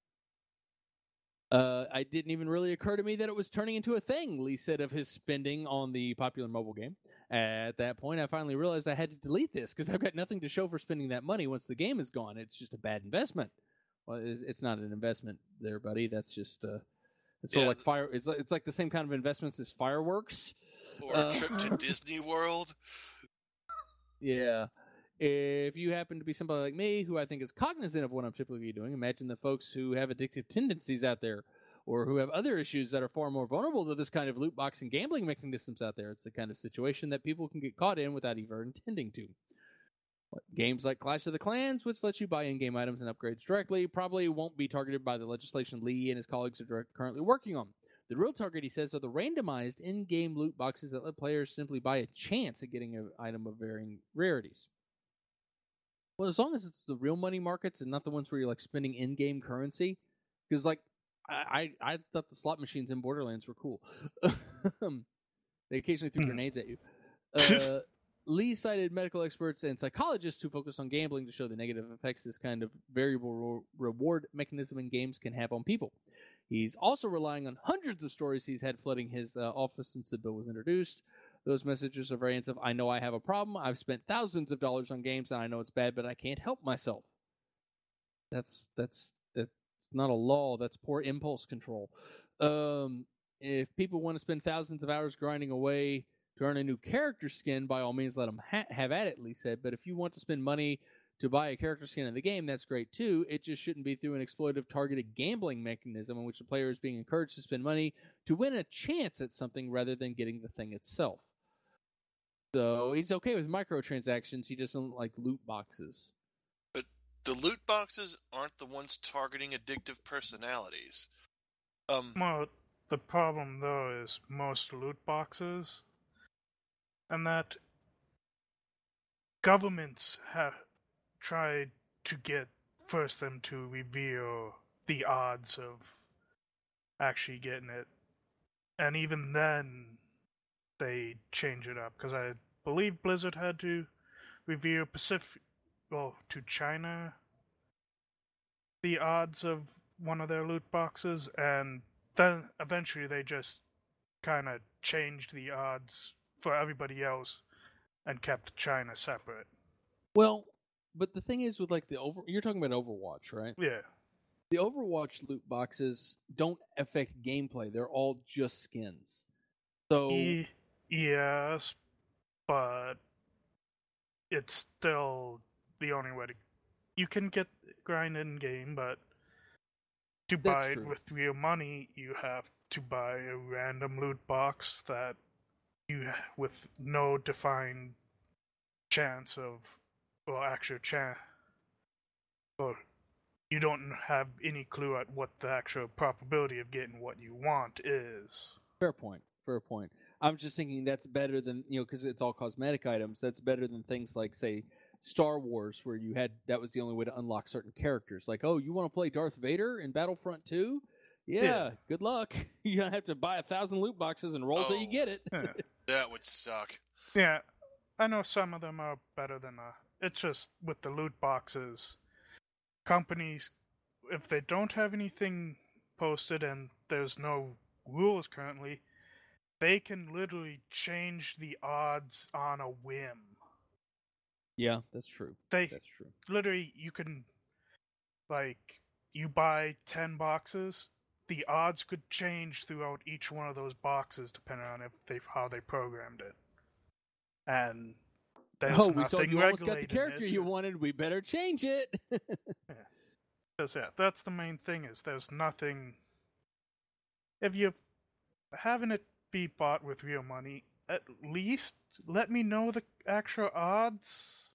Uh, it didn't even really occur to me that it was turning into a thing, Lee said of his spending on the popular mobile game. At that point, I finally realized I had to delete this because I've got nothing to show for spending that money once the game is gone. It's just a bad investment. Well, it's not an investment there, buddy. That's just uh, it's sort Yeah. of like fire. It's like, it's like the same kind of investments as fireworks Or uh, a trip to Disney World. Yeah. If you happen to be somebody like me who I think is cognizant of what I'm typically doing, imagine the folks who have addictive tendencies out there or who have other issues that are far more vulnerable to this kind of loot box and gambling mechanisms out there. It's the kind of situation that people can get caught in without even intending to. Games like Clash of the Clans, which lets you buy in-game items and upgrades directly, probably won't be targeted by the legislation Lee and his colleagues are direct, currently working on. The real target, he says, are the randomized in-game loot boxes that let players simply buy a chance at getting an item of varying rarities. Well, as long as it's the real money markets and not the ones where you're like spending in-game currency, because like I, I I thought the slot machines in Borderlands were cool. They occasionally threw Hmm. grenades at you. Uh, Lee cited medical experts and psychologists who focus on gambling to show the negative effects this kind of variable re- reward mechanism in games can have on people. He's also relying on hundreds of stories he's had flooding his uh, office since the bill was introduced. Those messages are variants of, I know I have a problem, I've spent thousands of dollars on games, and I know it's bad, but I can't help myself. That's that's that's not a law, that's poor impulse control. Um, if people want to spend thousands of hours grinding away to earn a new character skin, by all means let them ha- have at it, Lee said, but if you want to spend money to buy a character skin in the game, that's great too. It just shouldn't be through an exploitive targeted gambling mechanism in which the player is being encouraged to spend money to win a chance at something rather than getting the thing itself. So he's okay with microtransactions, he just doesn't like loot boxes. But the loot boxes aren't the ones targeting addictive personalities. Um, Well, the problem though is most loot boxes, and that governments have tried to get force them to reveal the odds of actually getting it, and even then they change it up because I believe Blizzard had to reveal Pacific, well, to China the odds of one of their loot boxes, and then eventually they just kind of changed the odds for everybody else and kept China separate. Well, but the thing is with like the over you're talking about Overwatch, right? Yeah. The Overwatch loot boxes don't affect gameplay. They're all just skins. So E- yes, but it's still the only way to. You can get grind in game, but to That's buy it true. with real money, you have to buy a random loot box that you with no defined chance of, well, actual chance, or you don't have any clue at what the actual probability of getting what you want is. fair point. Fair point. I'm just thinking that's better than, you know, because it's all cosmetic items. That's better than things like, say, Star Wars, where you had that was the only way to unlock certain characters. Like, oh, you want to play Darth Vader in Battlefront two? Yeah, Yeah. good luck. You're gonna have to buy a thousand loot boxes and roll till you Oh. get it. Yeah. that would suck. Yeah, I know some of them are better than uh it's just with the loot boxes, companies, if they don't have anything posted and there's no rules currently, they can literally change the odds on a whim. Yeah, that's true. They That's true. literally, you can, like, you buy ten boxes, the odds could change throughout each one of those boxes depending on if they how they programmed it. And there's oh, we saw nothing you almost got the regulating character it. you wanted. We better change it. Because, yeah, that's the main thing, is there's nothing. If you're having it be bought with real money, at least let me know the actual odds.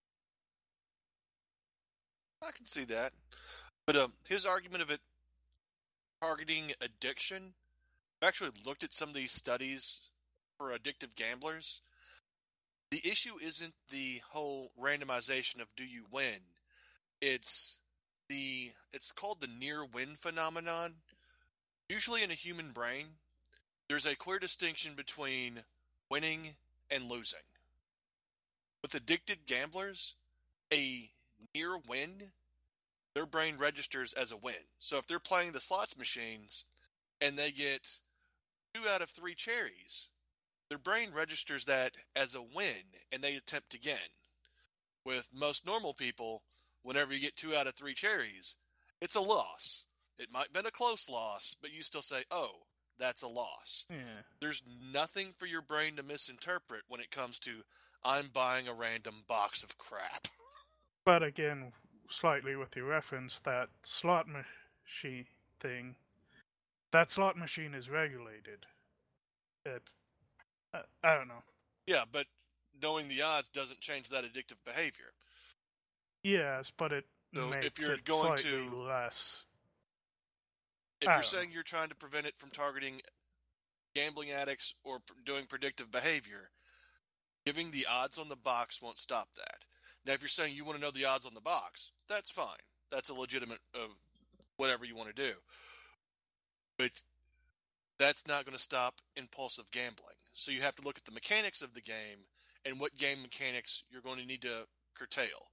I can see that. But um, his argument of it targeting addiction I've actually looked at some of these studies for addictive gamblers. The issue isn't the whole randomization of do you win. It's the it's called the near win phenomenon. Usually in a human brain, there's a clear distinction between winning and losing. With addicted gamblers, a near win, their brain registers as a win. So if they're playing the slots machines and they get two out of three cherries, their brain registers that as a win and they attempt again. With most normal people, whenever you get two out of three cherries, it's a loss. It might have been a close loss, but you still say, oh, that's a loss. Yeah. There's nothing for your brain to misinterpret when it comes to, I'm buying a random box of crap. But again, slightly with your reference, that slot machine thing, that slot machine is regulated. It's, uh, I don't know. Yeah, but knowing the odds doesn't change that addictive behavior. Yes, but it So makes if you're it going slightly to- less. If I you're don't saying you're trying to prevent it from targeting gambling addicts or p- doing predictive behavior, giving the odds on the box won't stop that. Now, if you're saying you want to know the odds on the box, that's fine. That's a legitimate of whatever you want to do. But that's not going to stop impulsive gambling. So you have to look at the mechanics of the game and what game mechanics you're going to need to curtail.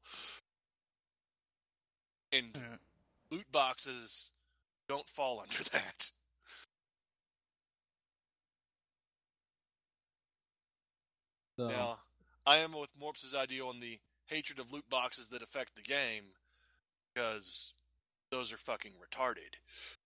And Yeah. loot boxes don't fall under that. So, Now, I am with Morps' idea on the hatred of loot boxes that affect the game, because those are fucking retarded.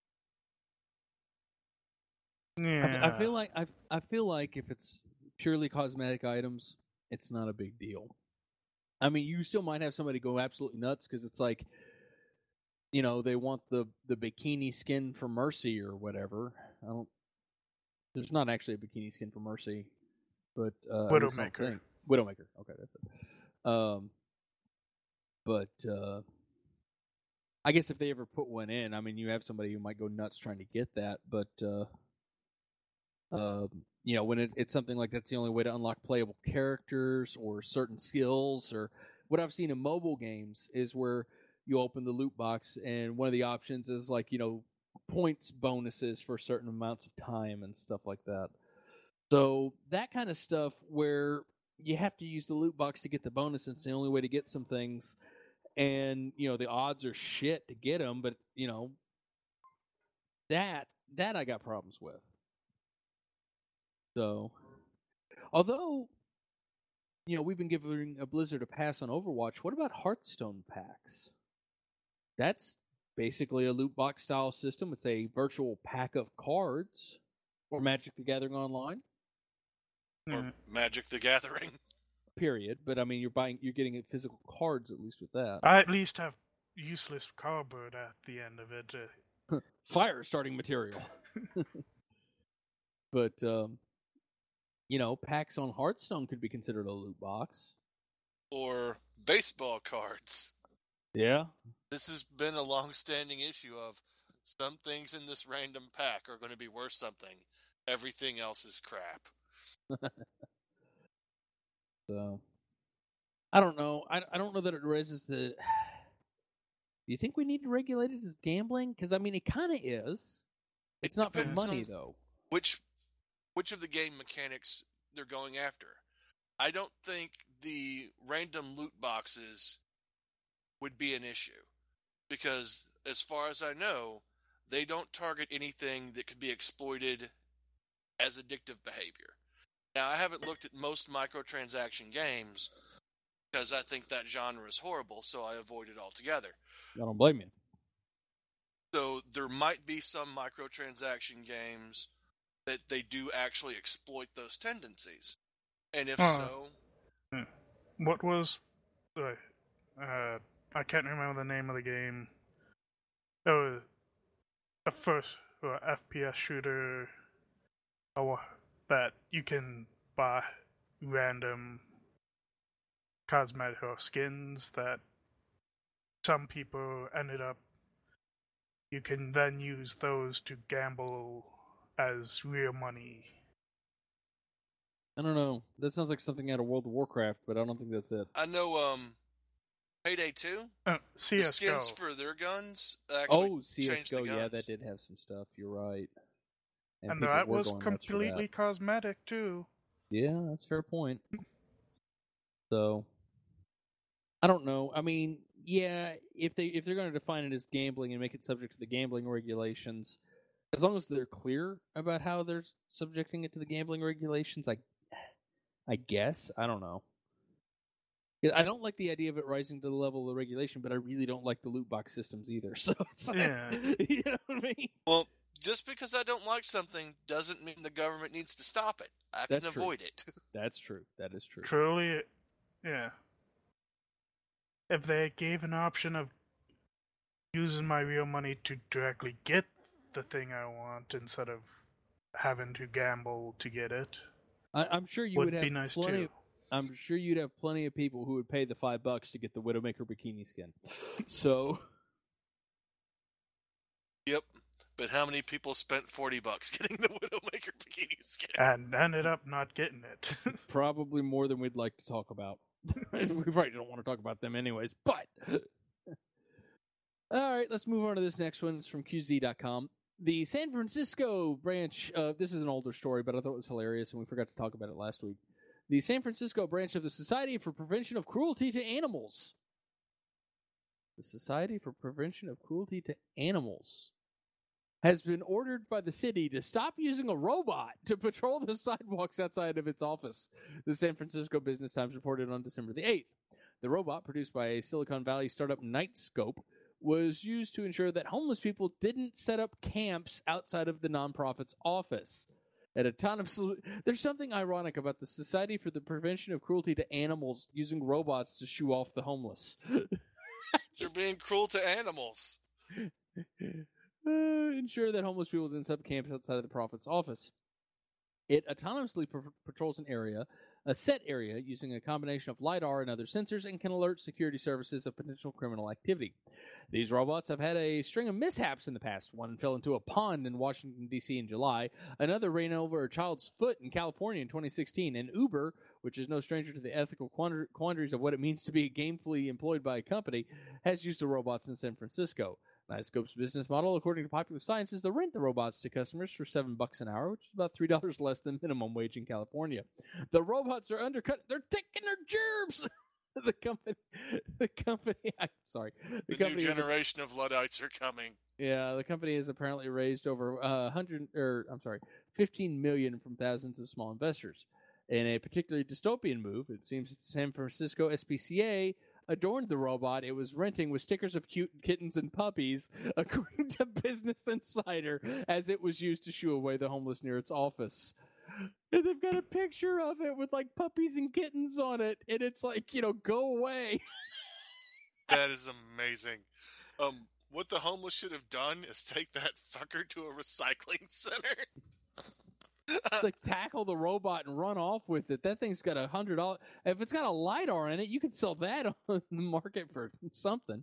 Yeah. I, I feel like I I feel like if it's purely cosmetic items, it's not a big deal. I mean, you still might have somebody go absolutely nuts because it's like, you know, they want the the bikini skin for Mercy or whatever. I don't. There's not actually a bikini skin for Mercy, but uh, at least I don't Widowmaker. think. Widowmaker. Okay, that's it. Um, but uh, I guess if they ever put one in, I mean, you have somebody who might go nuts trying to get that, but. Uh, Um, you know, when it, it's something like that's the only way to unlock playable characters or certain skills, or what I've seen in mobile games is where you open the loot box and one of the options is like, you know, points bonuses for certain amounts of time and stuff like that. So that kind of stuff where you have to use the loot box to get the bonus, it's the only way to get some things, and you know the odds are shit to get them, but you know that that I got problems with. So, although, you know, we've been giving a Blizzard a pass on Overwatch, what about Hearthstone packs? That's basically a loot box style system. It's a virtual pack of cards, or Magic the Gathering Online. Yeah. Or Magic the Gathering. Period. But I mean, you're buying, you're getting physical cards at least with that. I at least have useless cardboard at the end of it. Uh, Fire starting material. But um, you know, packs on Hearthstone could be considered a loot box. Or baseball cards. Yeah. This has been a long-standing issue of some things in this random pack are going to be worth something. Everything else is crap. So, I don't know. I, I don't know that it raises the. Do you think we need to regulate it as gambling? Because I mean, it kind of is. It's It not for depends money on- though. Which, which of the game mechanics they're going after? I don't think the random loot boxes would be an issue. Because, as far as I know, they don't target anything that could be exploited as addictive behavior. Now, I haven't looked at most microtransaction games because I think that genre is horrible, so I avoid it altogether. I don't blame you. So there might be some microtransaction games that they do actually exploit those tendencies. And if Huh. so, what was the? Uh, I can't remember the name of the game. It was a first uh, F P S shooter. Oh, that you can buy random cosmetic or skins that some people ended up. You can then use those to gamble as real money. I don't know. That sounds like something out of World of Warcraft, but I don't think that's it. I know um, Payday two, Uh, C the S G O. skins for their guns actually Oh, C S changed G O, the yeah, guns. that did have some stuff. You're right. And people that were was going nuts for that. completely cosmetic, too. Yeah, that's a fair point. So, I don't know. I mean, yeah, if they if they're going to define it as gambling and make it subject to the gambling regulations, as long as they're clear about how they're subjecting it to the gambling regulations, I, I guess I don't know. I don't like the idea of it rising to the level of the regulation, but I really don't like the loot box systems either. So it's like, Yeah. you know what I mean? Well, just because I don't like something doesn't mean the government needs to stop it. I can That's true. avoid it. That's true. That is true. Truly, yeah. If they gave an option of using my real money to directly get the thing I want instead of having to gamble to get it, I, I'm sure you would, would have be nice plenty. too. I'm sure you'd have plenty of people who would pay the five bucks to get the Widowmaker bikini skin. So, Yep. But how many people spent forty bucks getting the Widowmaker bikini skin? And ended up not getting it. probably more than we'd like to talk about. We probably don't want to talk about them anyways, but all right, let's move on to this next one. It's from Q Z dot com. The San Francisco branch, uh, this is an older story, but I thought it was hilarious, and we forgot to talk about it last week. The San Francisco branch of the Society for Prevention of Cruelty to Animals. The Society for Prevention of Cruelty to Animals has been ordered by the city to stop using a robot to patrol the sidewalks outside of its office. The San Francisco Business Times reported on December the eighth. The robot, produced by a Silicon Valley startup Nightscope, was used to ensure that homeless people didn't set up camps outside of the nonprofit's office. At autonomous, there's something ironic about the Society for the Prevention of Cruelty to Animals using robots to shoo off the homeless. They're being cruel to animals. Uh, ensure that homeless people didn't set up camps outside of the profit's office. It autonomously pr- patrols an area, a set area, using a combination of LiDAR and other sensors, and can alert security services of potential criminal activity. These robots have had a string of mishaps in the past. One fell into a pond in Washington, D C in July. Another ran over a child's foot in California in twenty sixteen. And Uber, which is no stranger to the ethical quandar- quandaries of what it means to be gainfully employed by a company, has used the robots in San Francisco. Nightscope's business model, according to Popular Science, is to rent the robots to customers for seven bucks an hour, which is about three dollars less than minimum wage in California. The robots are undercut; they're taking their gerbs. the company, the company. I'm sorry, the, The, company. new is- generation of Luddites are coming. yeah, the company has apparently raised over uh, hundred, or I'm sorry, fifteen million from thousands of small investors. In a particularly dystopian move, it seems that the San Francisco S P C A adorned the robot it was renting with stickers of cute kittens and puppies, according to Business Insider, as it was used to shoo away the homeless near its office. And they've got a picture of it with like puppies and kittens on it, and it's like, you know, go away. That is amazing. Um, what the homeless should have done is take that fucker to a recycling center. It's like tackle the robot and run off with it. That thing's got a hundred dollars. If it's got a LiDAR in it, you could sell that on the market for something.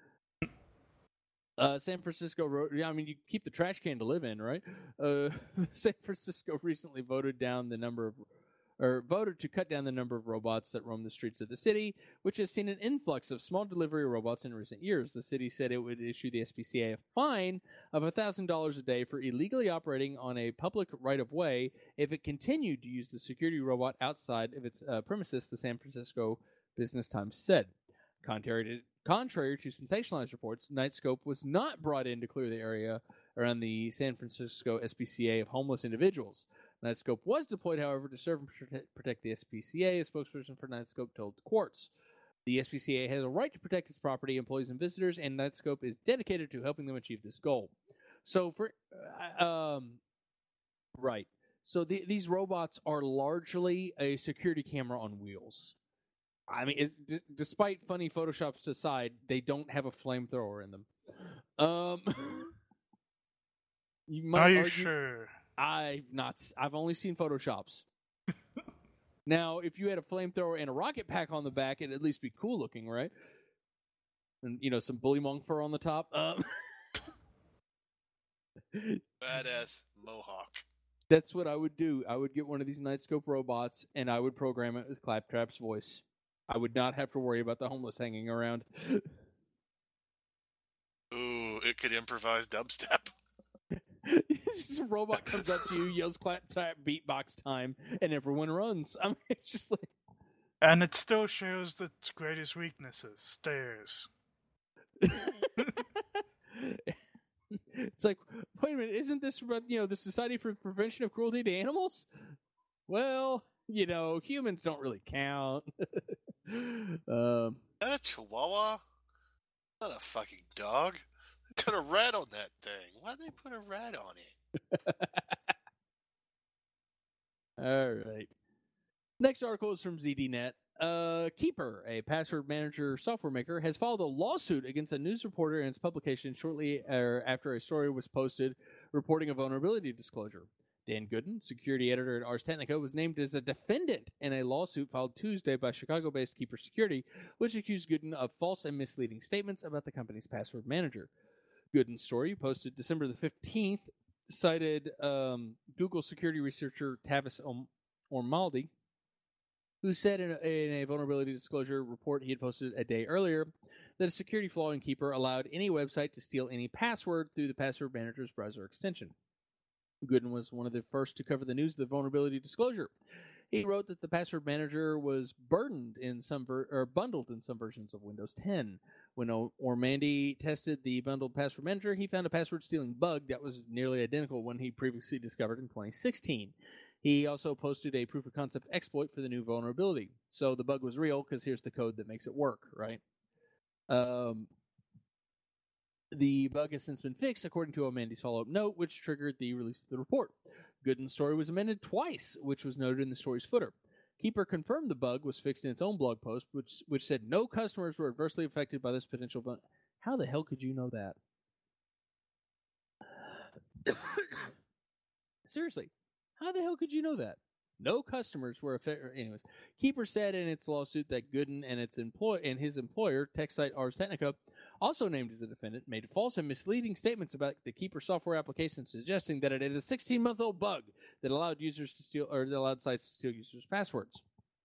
Uh, San Francisco wrote, yeah, I mean, you keep the trash can to live in, right? Uh, San Francisco recently voted down the number of, or voted to cut down the number of robots that roam the streets of the city, which has seen an influx of small delivery robots in recent years. The city said it would issue the S P C A a fine of one thousand dollars a day for illegally operating on a public right-of-way if it continued to use the security robot outside of its uh, premises, the San Francisco Business Times said. Contrary to, contrary to sensationalized reports, Nightscope was not brought in to clear the area around the San Francisco S P C A of homeless individuals. Nightscope was deployed, however, to serve and protect, protect the S P C A, a spokesperson for Nightscope told Quartz. The S P C A has a right to protect its property, employees, and visitors, and Nightscope is dedicated to helping them achieve this goal. So, for uh, um, right, so the, these robots are largely a security camera on wheels. I mean, it, d- despite funny Photoshops aside, they don't have a flamethrower in them. Um, you might Are you argue, sure? I've not. I've only seen Photoshops. Now, if you had a flamethrower and a rocket pack on the back, it'd at least be cool looking, right? And you know, some bullymong fur on the top. Um, Badass mohawk. That's what I would do. I would get one of these Nightscope robots, and I would program it with Claptrap's voice. I would not have to worry about the homeless hanging around. Ooh, it could improvise dubstep. Just a robot comes up to you, yells Claptrap beatbox time, and everyone runs. I mean, it's just like... And it still shows its greatest weaknesses, stairs. It's like, wait a minute, isn't this, you know, the Society for Prevention of Cruelty to Animals? Well, you know, humans don't really count. um, Is that a chihuahua? Not a fucking dog. They put a rat on that thing. Why'd they put a rat on it? All right. Next article is from Z D Net. Uh, Keeper, a password manager software maker, has filed a lawsuit against a news reporter and its publication shortly after a story was posted reporting a vulnerability disclosure. Dan Gooden, security editor at Ars Technica, was named as a defendant in a lawsuit filed Tuesday by Chicago-based Keeper Security, which accused Gooden of false and misleading statements about the company's password manager. Gooden's story, posted December the fifteenth, cited um, Google security researcher Tavis Ormaldi, who said in a, in a vulnerability disclosure report he had posted a day earlier that a security flaw in Keeper allowed any website to steal any password through the password manager's browser extension. Gooden was one of the first to cover the news of the vulnerability disclosure. He wrote that the password manager was burdened in some ver- or bundled in some versions of Windows ten. When Ormandy tested the bundled password manager, he found a password stealing bug that was nearly identical to one he previously discovered in twenty sixteen. He also posted a proof of concept exploit for the new vulnerability. So the bug was real because here's the code that makes it work, right? Um, the bug has since been fixed, according to Ormandy's follow-up note, which triggered the release of the report. Gooden's story was amended twice, which was noted in the story's footer. Keeper confirmed the bug was fixed in its own blog post, which which said no customers were adversely affected by this potential bug. How the hell could you know that? Seriously, how the hell could you know that? No customers were affected. Anyways, Keeper said in its lawsuit that Gooden and its employ and his employer, tech site Ars Technica, also named as a defendant, made false and misleading statements about the Keeper software application, suggesting that it had a sixteen-month-old bug that allowed users to steal or that allowed sites to steal users' passwords.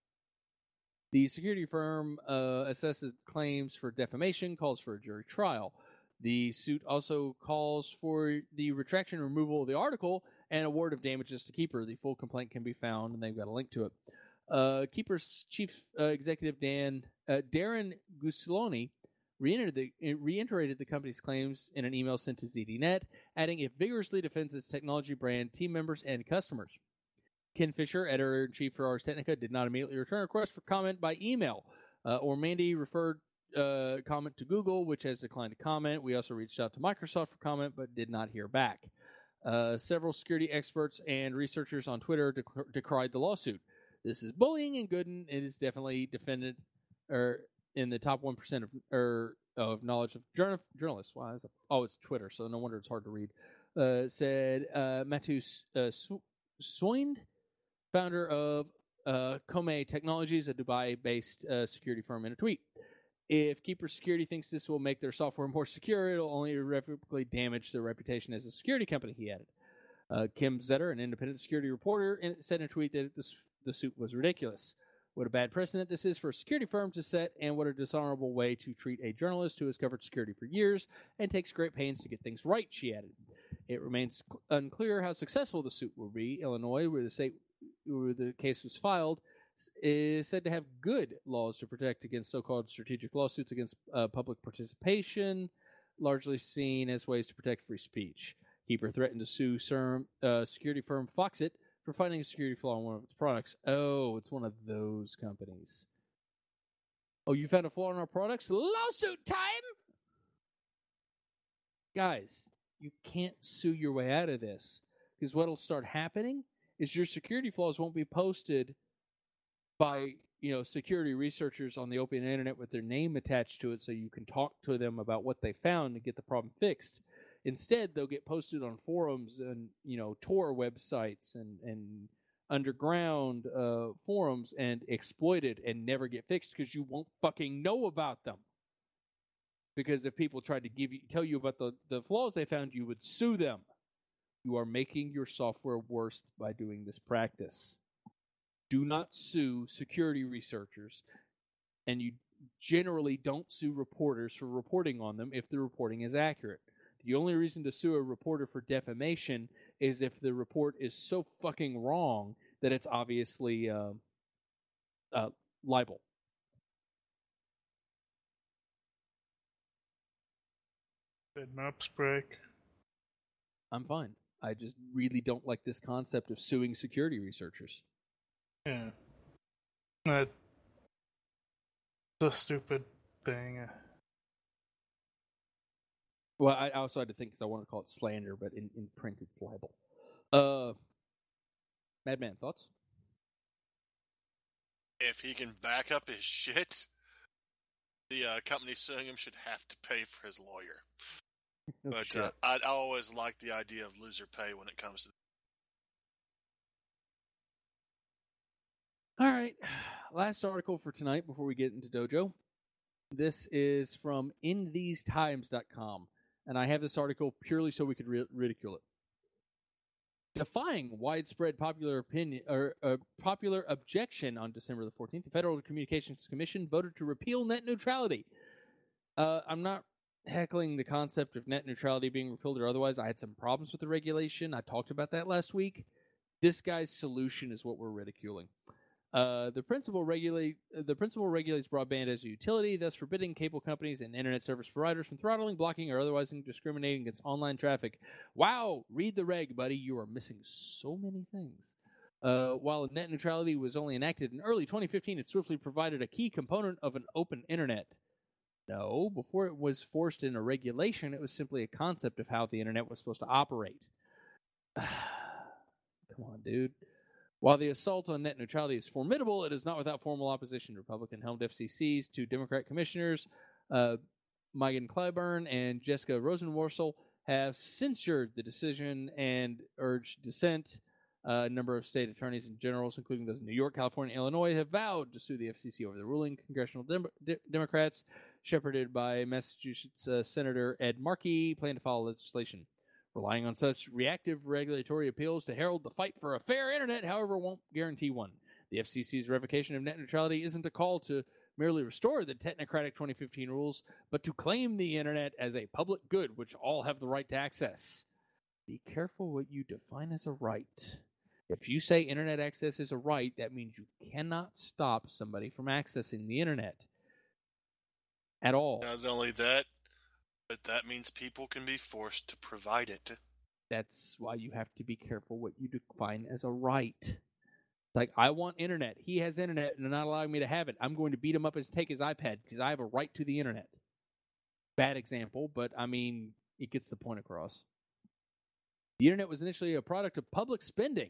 The security firm uh, assesses claims for defamation, calls for a jury trial. The suit also calls for the retraction and removal of the article and award of damages to Keeper. The full complaint can be found, and they've got a link to it. Uh, Keeper's chief uh, executive Dan uh, Darren Gusiloni reiterated the, reiterated the company's claims in an email sent to Z D Net, adding it vigorously defends its technology brand, team members, and customers. Ken Fisher, editor-in-chief for Ars Technica, did not immediately return a request for comment by email. Uh, Ormandy referred uh, comment to Google, which has declined to comment. We also reached out to Microsoft for comment, but did not hear back. Uh, several security experts and researchers on Twitter dec- decried the lawsuit. This is bullying, and Gooden it is definitely defended or in the top one percent of or of knowledge of journal- journalists. Why is it? Oh, it's Twitter, so no wonder it's hard to read. Uh, said uh, Matthew uh, Soind, founder of uh, Kome Technologies, a Dubai-based uh, security firm, in a tweet. If Keeper Security thinks this will make their software more secure, it'll only irreparably damage their reputation as a security company, he added. Uh, Kim Zetter, an independent security reporter, said in a tweet that this, the suit was ridiculous. What a bad precedent this is for a security firm to set, and what a dishonorable way to treat a journalist who has covered security for years and takes great pains to get things right, she added. It remains unclear how successful the suit will be. Illinois, where the state where the case was filed, is said to have good laws to protect against so-called strategic lawsuits against uh, public participation, largely seen as ways to protect free speech. Keeper threatened to sue CERM, uh, security firm Foxit for finding a security flaw in one of its products. Oh, it's one of those companies. Oh, you found a flaw in our products? Lawsuit time! Guys, you can't sue your way out of this, because what'll start happening is your security flaws won't be posted by, you know, security researchers on the open internet with their name attached to it so you can talk to them about what they found and get the problem fixed. Instead, they'll get posted on forums and, you know, Tor websites and, and underground uh, forums and exploited and never get fixed because you won't fucking know about them. Because if people tried to give you, tell you about the, the flaws they found, you would sue them. You are making your software worse by doing this practice. Do not sue security researchers, and you generally don't sue reporters for reporting on them if the reporting is accurate. The only reason to sue a reporter for defamation is if the report is so fucking wrong that it's obviously uh, uh, libel. Did maps break? I'm fine. I just really don't like this concept of suing security researchers. Yeah. That's a stupid thing. Well, I also had to think because I want to call it slander, but in, in print it's libel. Uh, Madman, thoughts? If he can back up his shit, the uh, company suing him should have to pay for his lawyer. Oh, But uh, I, I always like the idea of loser pay when it comes to. All right. Last article for tonight before we get into Dojo. This is from in these times dot com, and I have this article purely so we could ri- ridicule it. Defying widespread popular opinion or uh, popular objection on December the fourteenth, the Federal Communications Commission voted to repeal net neutrality. Uh, I'm not heckling the concept of net neutrality being repealed or otherwise. I had some problems with the regulation. I talked about that last week. This guy's solution is what we're ridiculing. Uh, the principle regulate the principle regulates broadband as a utility, thus forbidding cable companies and internet service providers from throttling, blocking, or otherwise discriminating against online traffic. Wow, read the reg, buddy. You are missing so many things. Uh, while net neutrality was only enacted in early twenty fifteen, it swiftly provided a key component of an open internet. No, before it was forced in a regulation, it was simply a concept of how the internet was supposed to operate. Come on, dude. While the assault on net neutrality is formidable, it is not without formal opposition. Republican-helmed F C Cs, two Democrat commissioners, uh, Megan Clyburn and Jessica Rosenworcel, have censured the decision and urged dissent. Uh, a number of state attorneys and generals, including those in New York, California, and Illinois, have vowed to sue the F C C over the ruling. Congressional Dem- De- Democrats, shepherded by Massachusetts uh, Senator Ed Markey, plan to file legislation. Relying on such reactive regulatory appeals to herald the fight for a fair internet, however, won't guarantee one. The F C C's revocation of net neutrality isn't a call to merely restore the technocratic twenty fifteen rules, but to claim the internet as a public good which all have the right to access. Be careful what you define as a right. If you say internet access is a right, that means you cannot stop somebody from accessing the internet at all. Not only that, but that means people can be forced to provide it. That's why you have to be careful what you define as a right. It's like, I want internet. He has internet and they're not allowing me to have it. I'm going to beat him up and take his iPad because I have a right to the internet. Bad example, but I mean, it gets the point across. The internet was initially a product of public spending.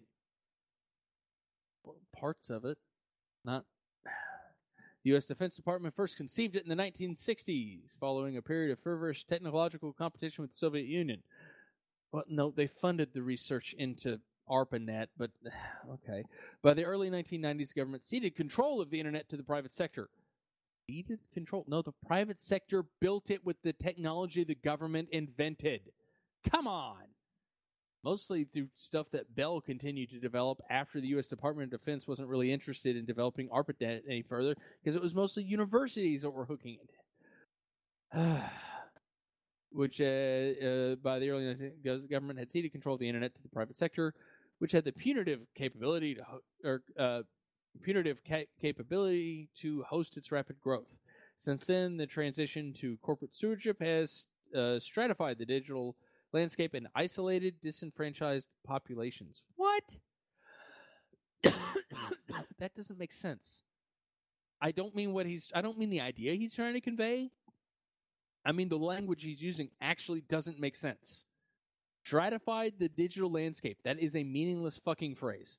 Well, parts of it, not. The U S Defense Department first conceived it in the nineteen sixties, following a period of feverish technological competition with the Soviet Union. Well, no, they funded the research into ARPANET, but okay. By the early nineteen nineties, the government ceded control of the internet to the private sector. Ceded control? No, the private sector built it with the technology the government invented. Come on! Mostly through stuff that Bell continued to develop after the U S Department of Defense wasn't really interested in developing ARPANET any further, because it was mostly universities that were hooking it. Which, uh, uh, by the early nineties, government had ceded control of the internet to the private sector, which had the punitive capability to, ho- or uh, punitive ca- capability to host its rapid growth. Since then, the transition to corporate stewardship has uh, stratified the digital landscape and isolated, disenfranchised populations. What? That doesn't make sense. I don't mean what he's. I don't mean the idea he's trying to convey. I mean the language he's using actually doesn't make sense. Stratified the digital landscape. That is a meaningless fucking phrase.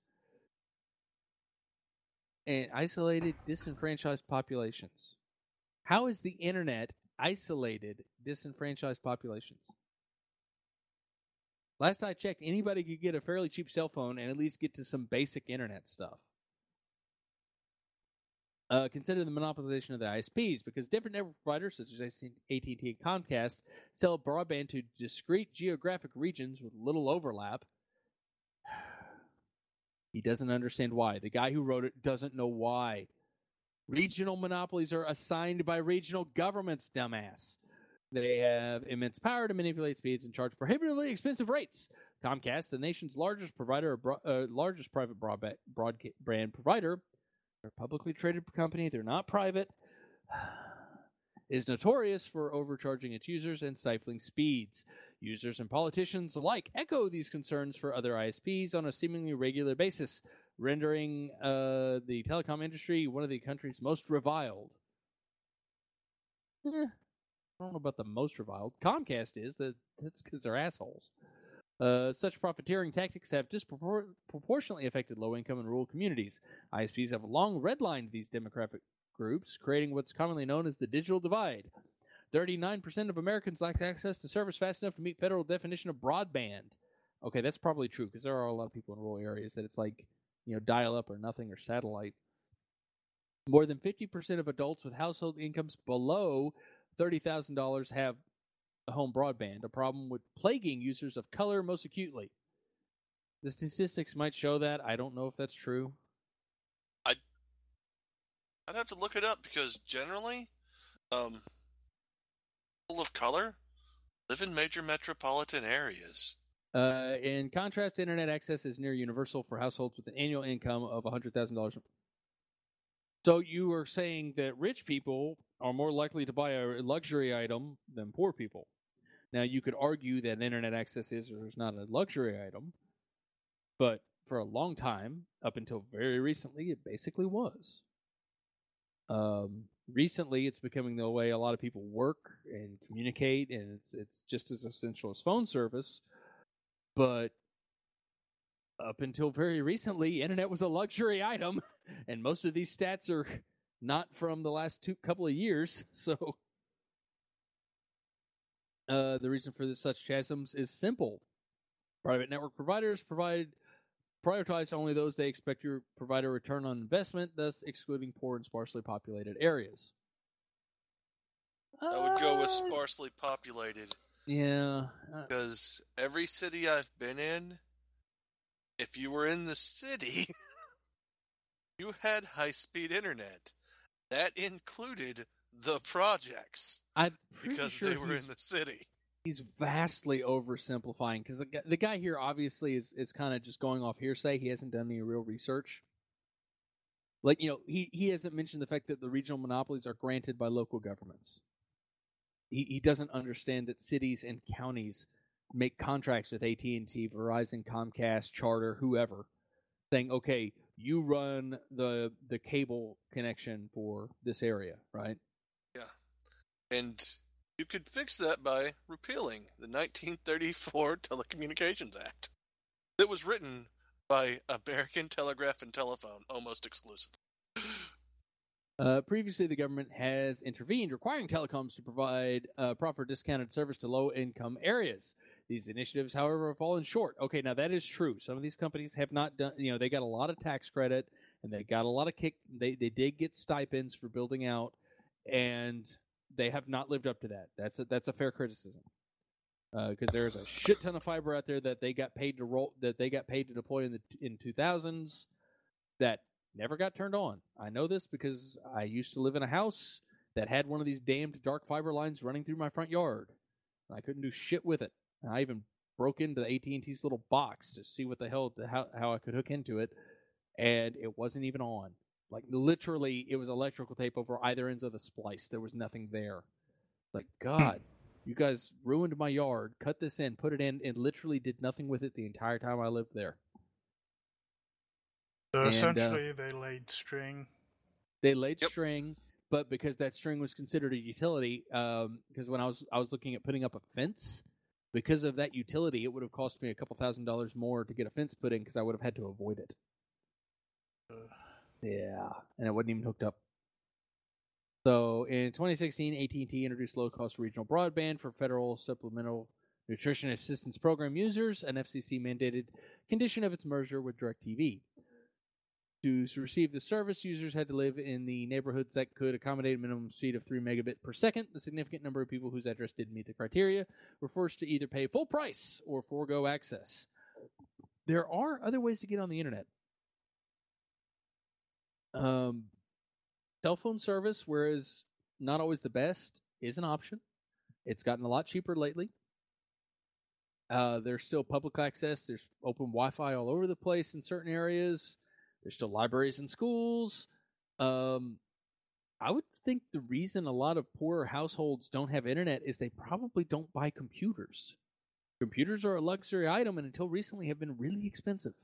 And isolated, disenfranchised populations. How is the internet isolated, disenfranchised populations? Last I checked, anybody could get a fairly cheap cell phone and at least get to some basic internet stuff. Uh, consider the monopolization of the I S Ps, because different network providers, such as A T and T and Comcast, sell broadband to discrete geographic regions with little overlap. He doesn't understand why. The guy who wrote it doesn't know why. Regional monopolies are assigned by regional governments, dumbass. They have immense power to manipulate speeds and charge prohibitively expensive rates. Comcast, the nation's largest provider, uh, largest private broadband, broadband provider, they're a publicly traded company, they're not private, is notorious for overcharging its users and stifling speeds. Users and politicians alike echo these concerns for other I S Ps on a seemingly regular basis, rendering uh, the telecom industry one of the country's most reviled. Eh, I don't know about the most reviled. Comcast is. That, that's because they're assholes. Uh, such profiteering tactics have disproportionately affected low-income and rural communities. I S Ps have long redlined these demographic groups, creating what's commonly known as the digital divide. thirty-nine percent of Americans lack access to service fast enough to meet federal definition of broadband. Okay, that's probably true, because there are a lot of people in rural areas that it's like, you know, dial-up or nothing or satellite. More than fifty percent of adults with household incomes below thirty thousand dollars have home broadband, a problem with plaguing users of color most acutely. The statistics might show that. I don't know if that's true. I'd, I'd have to look it up, because generally, um, people of color live in major metropolitan areas. Uh, in contrast, internet access is near universal for households with an annual income of one hundred thousand dollars. So you are saying that rich people are more likely to buy a luxury item than poor people. Now, you could argue that internet access is or is not a luxury item, but for a long time, up until very recently, it basically was. Um, recently, it's becoming the way a lot of people work and communicate, and it's it's just as essential as phone service. But up until very recently, internet was a luxury item, and most of these stats are not from the last two couple of years. So, uh, the reason for this, such chasms is simple: private network providers provide prioritize only those they expect your provider return on investment, thus excluding poor and sparsely populated areas. I would go with Uh, sparsely populated, Yeah. Uh, because every city I've been in, if you were in the city, you had high-speed internet. That included the projects, I'm pretty because sure they were he's, in the city. he's vastly oversimplifying, because the, guy- the guy here obviously is, is kind of just going off hearsay. He hasn't done any real research. Like, you know, he, he hasn't mentioned the fact that the regional monopolies are granted by local governments. He, he doesn't understand that cities and counties make contracts with A T and T, Verizon, Comcast, Charter, whoever, saying, okay, you run the the cable connection for this area, right? Yeah. And you could fix that by repealing the nineteen thirty-four Telecommunications Act. It was written by American Telegraph and Telephone, almost exclusively. Uh, previously, the government has intervened, requiring telecoms to provide uh, proper discounted service to low-income areas. These initiatives, however, have fallen short. Okay, now that is true. Some of these companies have not done, you know, they got a lot of tax credit, and they got a lot of kick, they, they did get stipends for building out, and they have not lived up to that. That's a, that's a fair criticism. Because uh, there's a shit ton of fiber out there that they got paid to roll, that they got paid to deploy in the in two thousands that never got turned on. I know this because I used to live in a house that had one of these damned dark fiber lines running through my front yard. I couldn't do shit with it. And I even broke into the A T and T's little box to see what the hell, how, how I could hook into it, and it wasn't even on. Like, literally, it was electrical tape over either ends of the splice. There was nothing there. Like, God, you guys ruined my yard, cut this in, put it in, and literally did nothing with it the entire time I lived there. So And, uh, essentially, they laid string. They laid Yep. string, but because that string was considered a utility, um, because when I was I was looking at putting up a fence, because of that utility, it would have cost me a couple thousand dollars more to get a fence put in because I would have had to avoid it. Uh, Yeah, and it wasn't even hooked up. So in twenty sixteen, A T and T introduced low-cost regional broadband for federal supplemental nutrition assistance program users, an F C C-mandated condition of its merger with DirecTV. To receive the service, users had to live in the neighborhoods that could accommodate a minimum speed of three megabit per second. The significant number of people whose address didn't meet the criteria were forced to either pay full price or forego access. There are other ways to get on the internet. Um, cell phone service, whereas not always the best, is an option. It's gotten a lot cheaper lately. Uh, there's still public access. There's open Wi-Fi all over the place in certain areas. There's still libraries and schools. Um, I would think the reason a lot of poorer households don't have internet is they probably don't buy computers. Computers are a luxury item and until recently have been really expensive.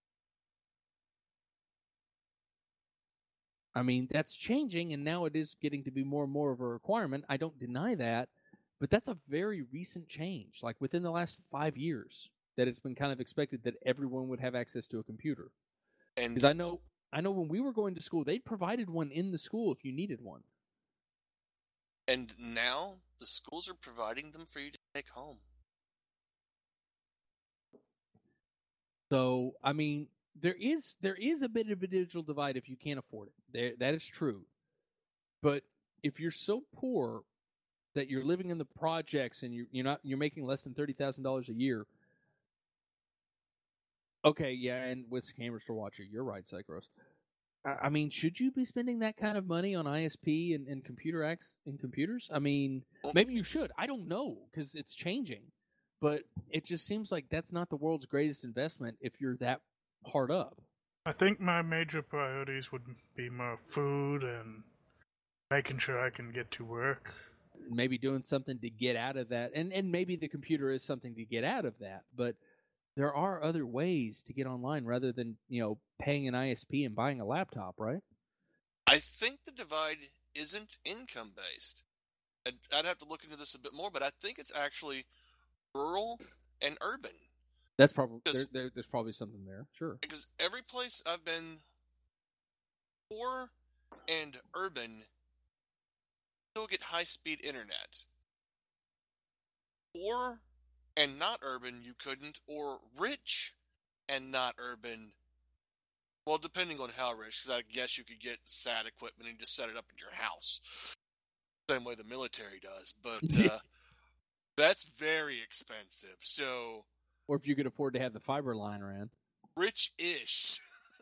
I mean, that's changing and now it is getting to be more and more of a requirement. I don't deny that, but that's a very recent change, like within the last five years, that it's been kind of expected that everyone would have access to a computer. And Because I know, I know when we were going to school, they provided one in the school if you needed one. And now the schools are providing them for you to take home. So, I mean, there is there is a bit of a digital divide if you can't afford it. There, that is true. But if you're so poor that you're living in the projects and you're you're not you're making less than thirty thousand dollars a year. Okay, yeah, and with cameras to watch it, you're right, Psychros. I, I mean, should you be spending that kind of money on I S P and, and computer acts and computers? I mean, maybe you should. I don't know because it's changing, but it just seems like that's not the world's greatest investment if you're that hard up. I think my major priorities would be more food and making sure I can get to work. Maybe doing something to get out of that, and and maybe the computer is something to get out of that, but there are other ways to get online rather than, you know, paying an I S P and buying a laptop, right? I think the divide isn't income-based. I'd, I'd have to look into this a bit more, but I think it's actually rural and urban. That's probably there, there, there's probably something there, sure. Because every place I've been, poor and urban, still get high-speed internet. Poor and not urban, you couldn't, or rich and not urban. Well, depending on how rich, because I guess you could get S A T equipment and just set it up in your house. Same way the military does, but uh, that's very expensive. So, or if you could afford to have the fiber line ran. Rich-ish.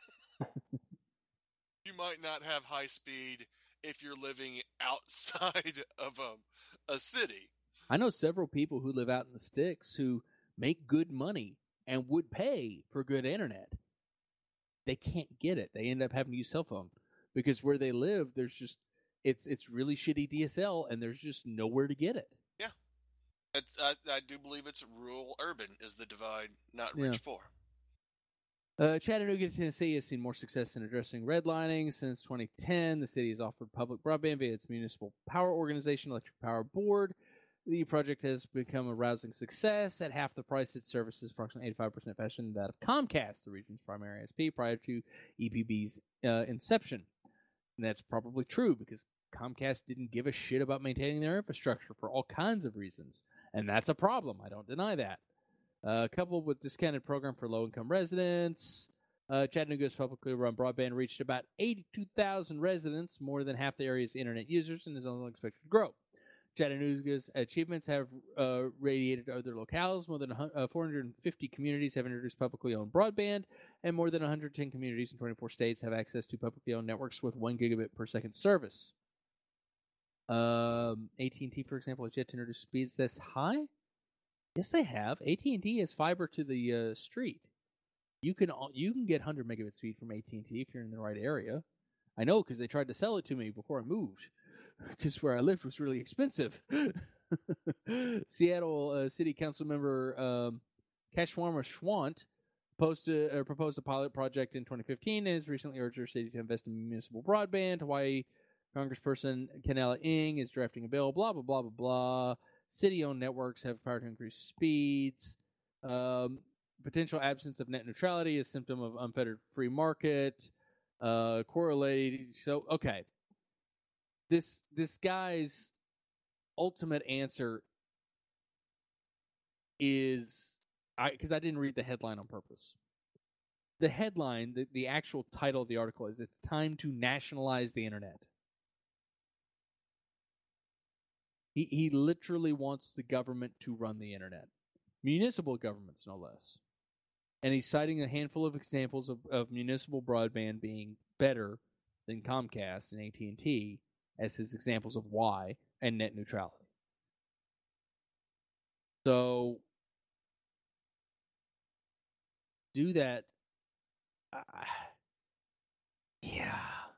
You might not have high speed if you're living outside of um, a city. I know several people who live out in the sticks who make good money and would pay for good internet. They can't get it. They end up having to use cell phone because where they live, there's just it's it's really shitty D S L and there's just nowhere to get it. Yeah, it's, I I do believe it's rural urban is the divide, not rich Yeah. poor. Uh, Chattanooga, Tennessee has seen more success in addressing redlining. Since twenty ten, the city has offered public broadband via its municipal power organization, Electric Power Board. The project has become a rousing success. At half the price, its services approximately eighty-five percent faster than that of Comcast, the region's primary I S P, prior to E P B's uh, inception. And that's probably true because Comcast didn't give a shit about maintaining their infrastructure for all kinds of reasons. And that's a problem. I don't deny that. Uh, coupled with discounted program for low-income residents, uh, Chattanooga's publicly run broadband reached about eighty-two thousand residents, more than half the area's internet users, and is only expected to grow. Chattanooga's achievements have uh, radiated to other locales. More than uh, four hundred fifty communities have introduced publicly owned broadband, and more than one hundred ten communities in twenty-four states have access to publicly owned networks with one gigabit per second service. Um, A T and T, for example, has yet to introduce speeds this high. Yes, they have. A T and T has fiber to the uh, street. You can you can get one hundred megabit speed from A T and T if you're in the right area. I know because they tried to sell it to me before I moved. Because where I lived was really expensive. Seattle uh, City Council member um, Kashwarma Schwant posted, uh, proposed a pilot project in twenty fifteen and has recently urged her city to invest in municipal broadband. Hawaii Congressperson Kanela Ing is drafting a bill, blah, blah, blah, blah, blah. City-owned networks have power to increase speeds. Um, potential absence of net neutrality is a symptom of unfettered free market. Uh, correlated. So, okay. This this guy's ultimate answer is, I because I didn't read the headline on purpose. the headline, the, the actual title of the article is "It's Time to Nationalize the Internet." He he literally wants the government to run the internet, municipal governments no less. And he's citing a handful of examples of, of municipal broadband being better than Comcast and A T and T as his examples of why, and net neutrality. So, do that. Uh, yeah.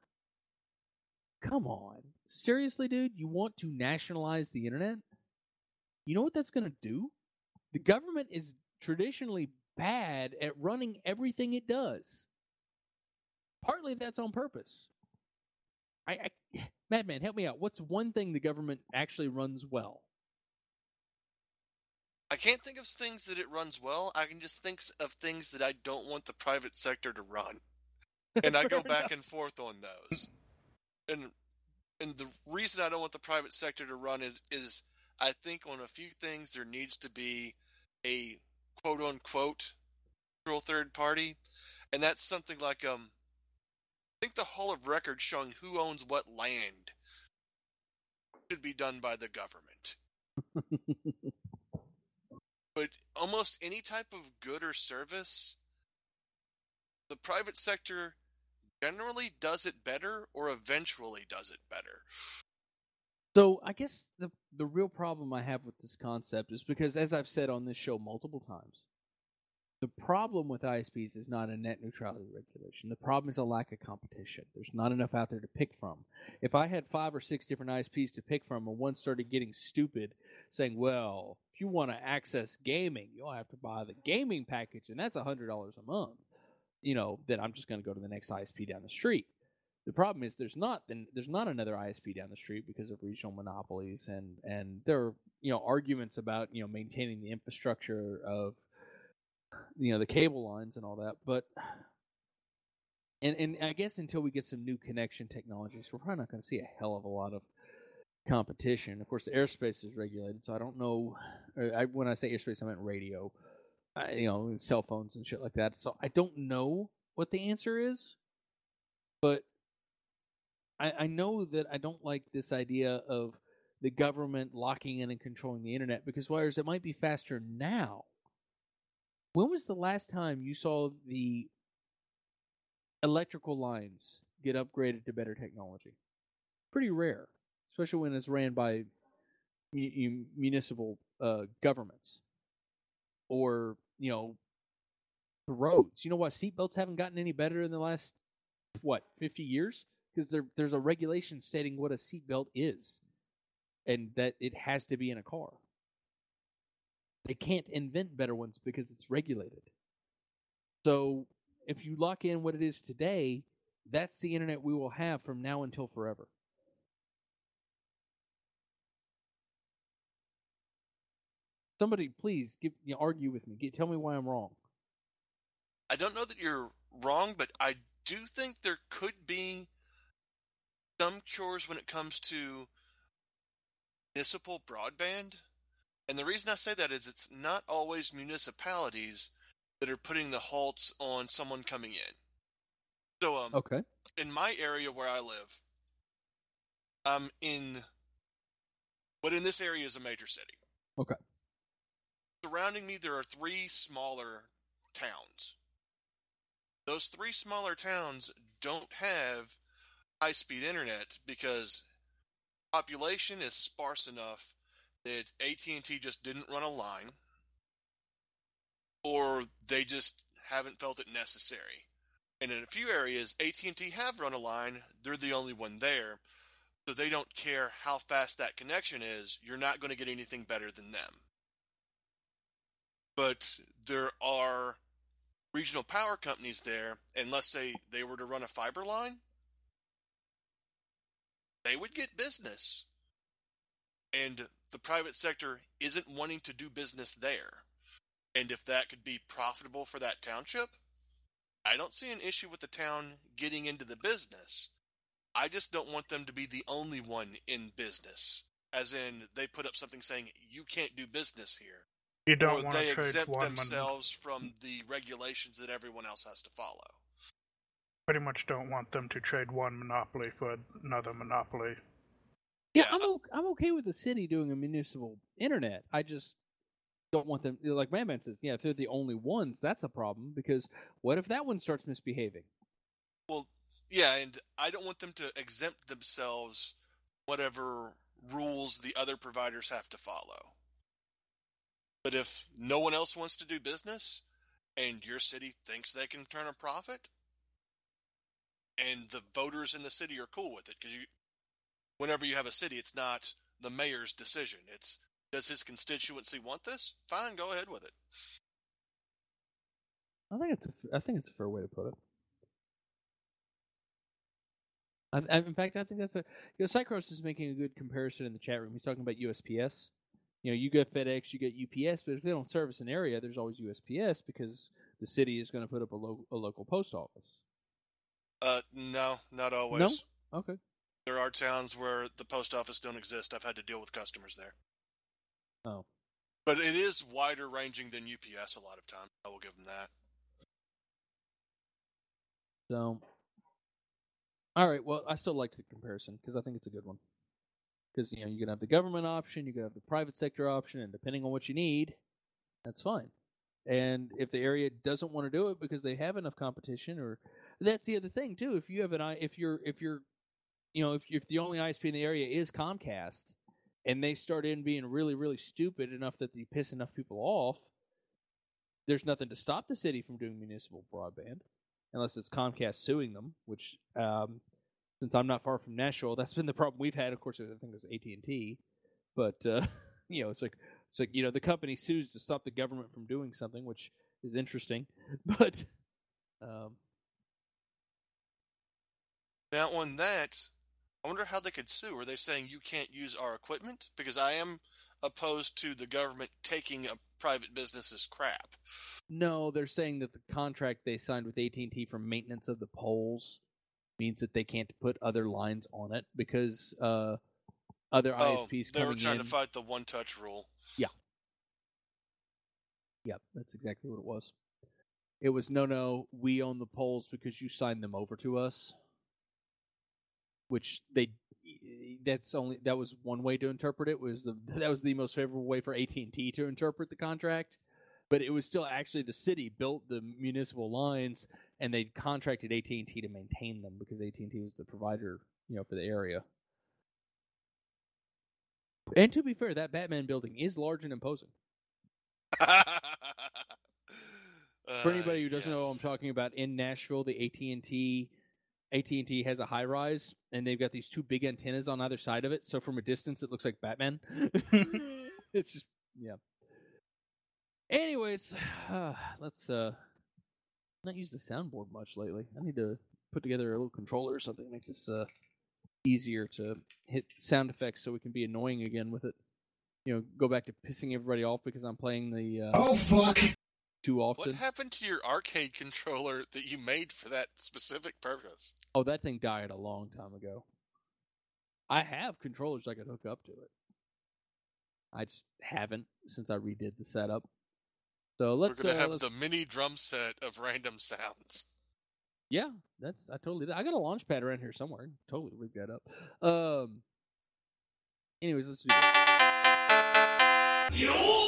Come on. Seriously, dude? You want to nationalize the internet? You know what that's going to do? The government is traditionally bad at running everything it does. Partly that's on purpose. I, I Madman, help me out. What's one thing the government actually runs well? I can't think of things that it runs well. I can just think of things that I don't want the private sector to run. And I go back and forth on those. And and the reason I don't want the private sector to run it is I think on a few things there needs to be a quote-unquote neutral third party. And that's something like, um, I think the Hall of Records showing who owns what land should be done by the government. But almost any type of good or service, the private sector generally does it better or eventually does it better. So I guess the the real problem I have with this concept is because, as I've said on this show multiple times, the problem with I S Ps is not a net neutrality regulation. The problem is a lack of competition. There's not enough out there to pick from. If I had five or six different I S Ps to pick from, and one started getting stupid, saying, well, if you want to access gaming, you'll have to buy the gaming package, and that's one hundred dollars a month, you know, then I'm just going to go to the next I S P down the street. The problem is there's not there's not another I S P down the street because of regional monopolies, and, and there are, you know, arguments about, you know, maintaining the infrastructure of, you know, the cable lines and all that. But and and I guess until we get some new connection technologies, we're probably not going to see a hell of a lot of competition. Of course, the airspace is regulated, so I don't know. I, when I say airspace, I meant radio, I, you know, cell phones and shit like that. So I don't know what the answer is, but I, I know that I don't like this idea of the government locking in and controlling the internet, because whereas it might be faster now, when was the last time you saw the electrical lines get upgraded to better technology? Pretty rare, especially when it's ran by mu- municipal uh, governments. Or, you know, the roads. You know why seatbelts haven't gotten any better in the last, what, fifty years? Because there, there's a regulation stating what a seatbelt is, and that it has to be in a car. They can't invent better ones because it's regulated. So if you lock in what it is today, that's the internet we will have from now until forever. Somebody, please give, you know, argue with me. Get, tell me why I'm wrong. I don't know that you're wrong, but I do think there could be some cures when it comes to municipal broadband. And the reason I say that is it's not always municipalities that are putting the halts on someone coming in. So, um, okay. in my area where I live, I'm in what in this area is a major city. Okay. Surrounding me, there are three smaller towns. Those three smaller towns don't have high-speed internet because population is sparse enough that A T and T just didn't run a line, or they just haven't felt it necessary. And in a few areas, A T and T have run a line, they're the only one there, so they don't care how fast that connection is, you're not going to get anything better than them. But there are regional power companies there, and let's say they were to run a fiber line, they would get business. And the private sector isn't wanting to do business there. And if that could be profitable for that township, I don't see an issue with the town getting into the business. I just don't want them to be the only one in business. As in, they put up something saying, you can't do business here. You don't or want to they trade exempt one. themselves from the regulations that everyone else has to follow. Pretty much don't want them to trade one monopoly for another monopoly. Yeah, Yeah. I'm okay, I'm okay with the city doing a municipal internet. I just don't want them, like Madman says, yeah, if they're the only ones, that's a problem, because what if that one starts misbehaving? Well, yeah, and I don't want them to exempt themselves whatever rules the other providers have to follow. But if no one else wants to do business, and your city thinks they can turn a profit, and the voters in the city are cool with it, because you, whenever you have a city, it's not the mayor's decision. It's, does his constituency want this? Fine, go ahead with it. I think it's a, I think it's a fair way to put it. I, I, in fact, I think that's a. You know, Cycros is making a good comparison in the chat room. He's talking about U S P S. You know, you get FedEx, you get U P S, but if they don't service an area, there's always U S P S because the city is going to put up a, lo- a local post office. Uh, no, not always. No? Okay. There are towns where the post office don't exist. I've had to deal with customers there. Oh. But it is wider ranging than U P S a lot of times. I will give them that. So, all right. Well, I still like the comparison because I think it's a good one. Because, you know, you can have the government option, you can have the private sector option, and depending on what you need, that's fine. And if the area doesn't want to do it because they have enough competition, or that's the other thing too. If you have an I, if you're if you're, you know, if you're, if the only I S P in the area is Comcast, and they start in being really really stupid enough that they piss enough people off, there's nothing to stop the city from doing municipal broadband, unless it's Comcast suing them, which. Um, Since I'm not far from Nashville, that's been the problem we've had. Of course, I think it was A T and T, but uh, you know, it's like it's like you know, the company sues to stop the government from doing something, which is interesting. But um, now on that, I wonder how they could sue. Are they saying you can't use our equipment? Because I am opposed to the government taking a private business's crap. No, they're saying that the contract they signed with A T and T for maintenance of the poles means that they can't put other lines on it because uh, other oh, I S Ps they coming were trying in. to fight the one-touch rule. Yeah. Yep, that's exactly what it was. It was, no, no, we own the poles because you signed them over to us. Which they, that's only, that was one way to interpret it. Was the That was the most favorable way for A T and T to interpret the contract. But it was still actually the city built the municipal lines, and they contracted A T and T to maintain them because A T and T was the provider, you know, for the area. And to be fair, that Batman building is large and imposing. uh, For anybody who doesn't yes. know what I'm talking about, in Nashville, the A T and T A T and T has a high rise, and they've got these two big antennas on either side of it. So from a distance, it looks like Batman. It's just, yeah. Anyways, uh, let's uh, not use the soundboard much lately. I need to put together a little controller or something to make this uh, easier to hit sound effects so we can be annoying again with it. You know, go back to pissing everybody off because I'm playing the uh, oh fuck too often. What happened to your arcade controller that you made for that specific purpose? Oh, that thing died a long time ago. I have controllers I could hook up to it. I just haven't since I redid the setup. So let's. We're gonna uh, have let's... the mini drum set of random sounds. Yeah, that's I totally. I got a launch pad around here somewhere. Totally rig that up. Um. Anyways, let's do this.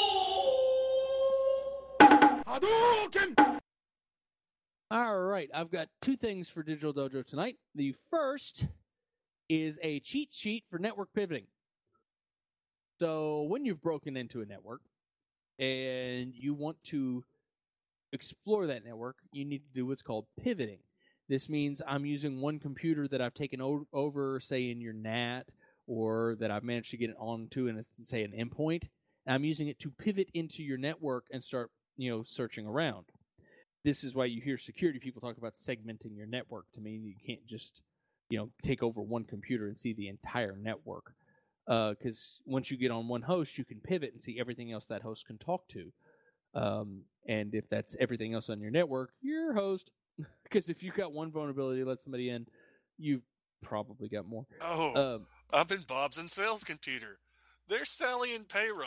All right, I've got two things for Digital Dojo tonight. The first is a cheat sheet for network pivoting. So when you've broken into a network and you want to explore that network, you need to do what's called pivoting. This means I'm using one computer that I've taken o- over, say, in your N A T, or that I've managed to get it onto, and it's, say, an endpoint, and I'm using it to pivot into your network and start, you know, searching around. This is why you hear security people talk about segmenting your network. To me, you can't just, you know, take over one computer and see the entire network. Because uh, once you get on one host, you can pivot and see everything else that host can talk to. Um, and if that's everything else on your network, you're host. Because if you've got one vulnerability to let somebody in, you've probably got more. Oh, Um, I'm in Bob's and Sales Computer. They're Sally and payroll.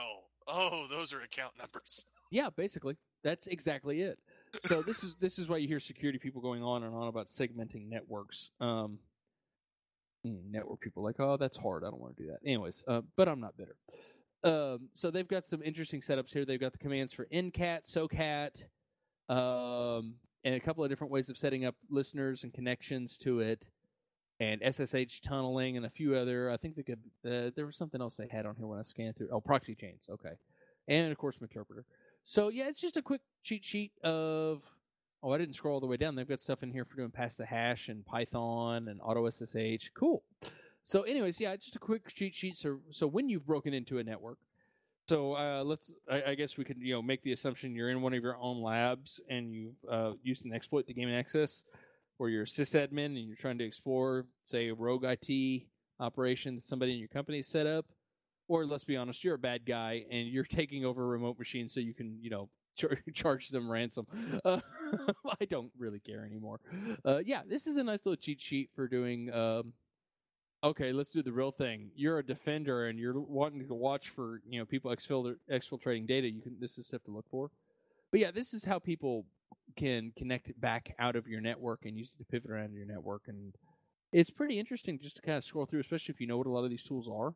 Oh, those are account numbers. Yeah, basically, that's exactly it. So this is this is why you hear security people going on and on about segmenting networks. Um, network people are like, oh, that's hard. I don't want to do that. Anyways, uh, but I'm not bitter. Um, so they've got some interesting setups here. They've got the commands for N CAT, SOCAT, um, and a couple of different ways of setting up listeners and connections to it, and S S H tunneling and a few other. I think they could. Uh, there was something else they had on here when I scanned through. Oh, proxy chains. Okay, and of course, Meterpreter. So yeah, it's just a quick cheat sheet of. Oh, I didn't scroll all the way down. They've got stuff in here for doing pass the hash and Python and auto S S H. Cool. So, anyways, yeah, just a quick cheat sheet. So, so when you've broken into a network, so uh, let's, I, I guess we could, you know, make the assumption you're in one of your own labs and you've uh, used an exploit to gain access, or you're a sysadmin and you're trying to explore, say, a rogue I T operation that somebody in your company set up, or let's be honest, you're a bad guy and you're taking over a remote machine so you can, you know, char- charge them ransom. Uh, I don't really care anymore. Uh, yeah, this is a nice little cheat sheet for doing. Um, okay, let's do the real thing. You're a defender and you're wanting to watch for, you know, people exfilter- exfiltrating data. You can. This is stuff to look for. But yeah, this is how people can connect it back out of your network and use it to pivot around your network. And it's pretty interesting just to kind of scroll through, especially if you know what a lot of these tools are.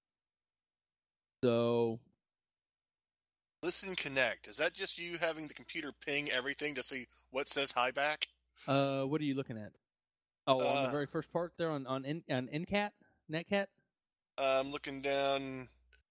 So, Listen Connect. Is that just you having the computer ping everything to see what says hi back? uh, what are you looking at? Oh, on the Uh, very first part there on on, N- on N CAT, NetCat. I'm looking down.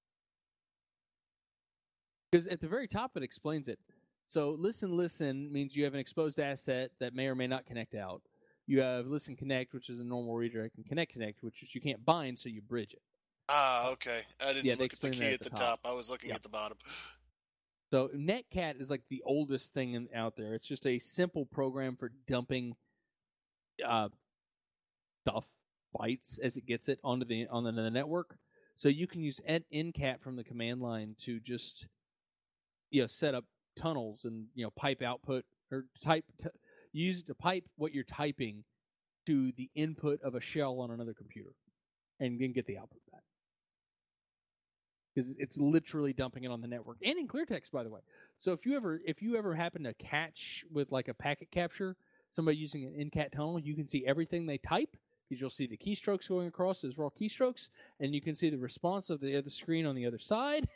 Because at the very top it explains it. So listen, listen means you have an exposed asset that may or may not connect out. You have listen connect, which is a normal redirect, and connect connect, which is you can't bind, so you bridge it. Ah, okay. I didn't Yeah, they look at the explain key that at at the, the top. top. I was looking Yeah. at the bottom. So NetCat is like the oldest thing in, out there. It's just a simple program for dumping uh, stuff, bytes as it gets it onto the on the, the network. So you can use N CAT from the command line to just you know set up tunnels and you know pipe output or type t- use it to pipe what you're typing to the input of a shell on another computer and then get the output back because it's literally dumping it on the network and in clear text, by the way. So if you ever if you ever happen to catch with like a packet capture somebody using an N CAT tunnel, you can see everything they type because you'll see the keystrokes going across as raw keystrokes, and you can see the response of the other screen on the other side.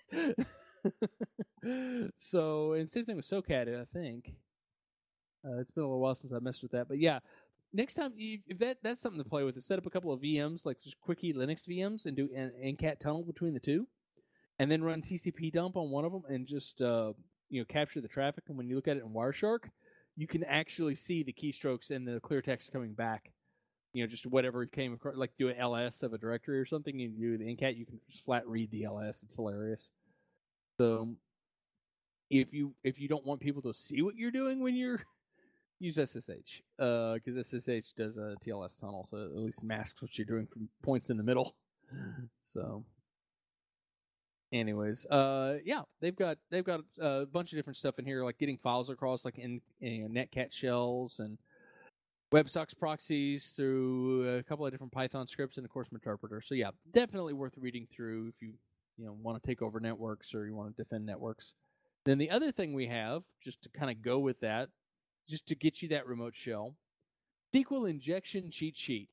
So, and same thing with SOCAT, I think. Uh, it's been a little while since I messed with that, but yeah. Next time, you, if that that's something to play with, is set up a couple of V Ms, like just quickie Linux V Ms, and do an N CAT tunnel between the two, and then run T C P dump on one of them, and just uh, you know capture the traffic. And when you look at it in Wireshark, you can actually see the keystrokes and the clear text coming back. You know, just whatever came across, like do an L S of a directory or something. You do the N CAT, you can just flat read the L S. It's hilarious. So if you if you don't want people to see what you're doing when you're use S S H because uh, S S H does a T L S tunnel, so it at least masks what you're doing from points in the middle. So, anyways, uh, yeah, they've got they've got a bunch of different stuff in here, like getting files across, like in, in NetCat shells and WebSockets proxies through a couple of different Python scripts, and of course Meterpreter. So yeah, definitely worth reading through if you you know want to take over networks or you want to defend networks. Then the other thing we have, just to kind of go with that, just to get you that remote shell, S Q L injection cheat sheet.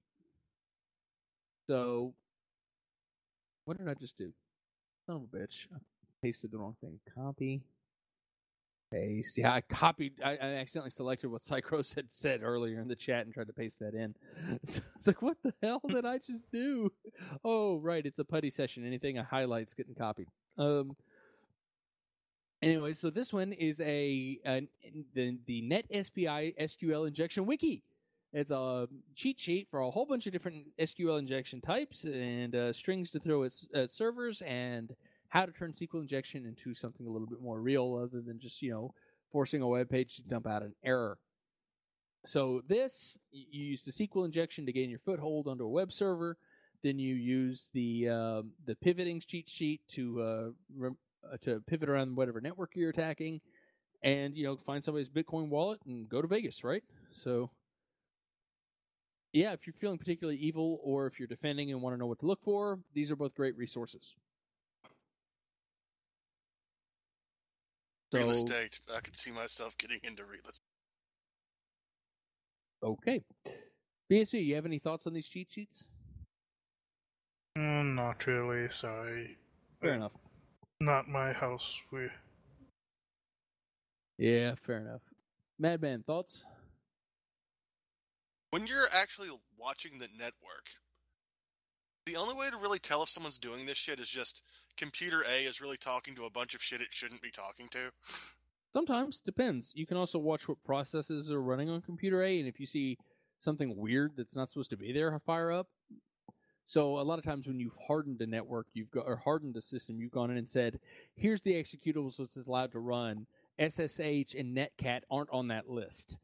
So, what did I just do? Son of a bitch. I pasted the wrong thing. Copy. Paste. Yeah, I copied. I, I accidentally selected what Psychros had said earlier in the chat and tried to paste that in. So it's like, what the hell did I just do? Oh, right. It's a putty session. Anything I highlight's getting copied. Um. Anyway, so this one is a, a the the NetSPI S Q L injection wiki. It's a cheat sheet for a whole bunch of different S Q L injection types and uh, strings to throw at, at servers and how to turn S Q L injection into something a little bit more real other than just, you know, forcing a web page to dump out an error. So this, you use the S Q L injection to gain your foothold onto a web server. Then you use the uh, the pivoting cheat sheet to uh, rem- uh, to pivot around whatever network you're attacking, and you know find somebody's Bitcoin wallet and go to Vegas, right? So, yeah, if you're feeling particularly evil or if you're defending and want to know what to look for, these are both great resources. So, real estate. I could see myself getting into real estate. Okay. B S V, you have any thoughts on these cheat sheets? Mm, not really, sorry. Fair Uh, enough. Not my house. We Yeah, fair enough. Madman, thoughts? When you're actually watching the network, the only way to really tell if someone's doing this shit is just computer A is really talking to a bunch of shit it shouldn't be talking to. Sometimes, depends. You can also watch what processes are running on computer A, and if you see something weird that's not supposed to be there, fire up. So a lot of times when you've hardened a network, you've got or hardened a system, you've gone in and said, "Here's the executables that's allowed to run." S S H and Netcat aren't on that list.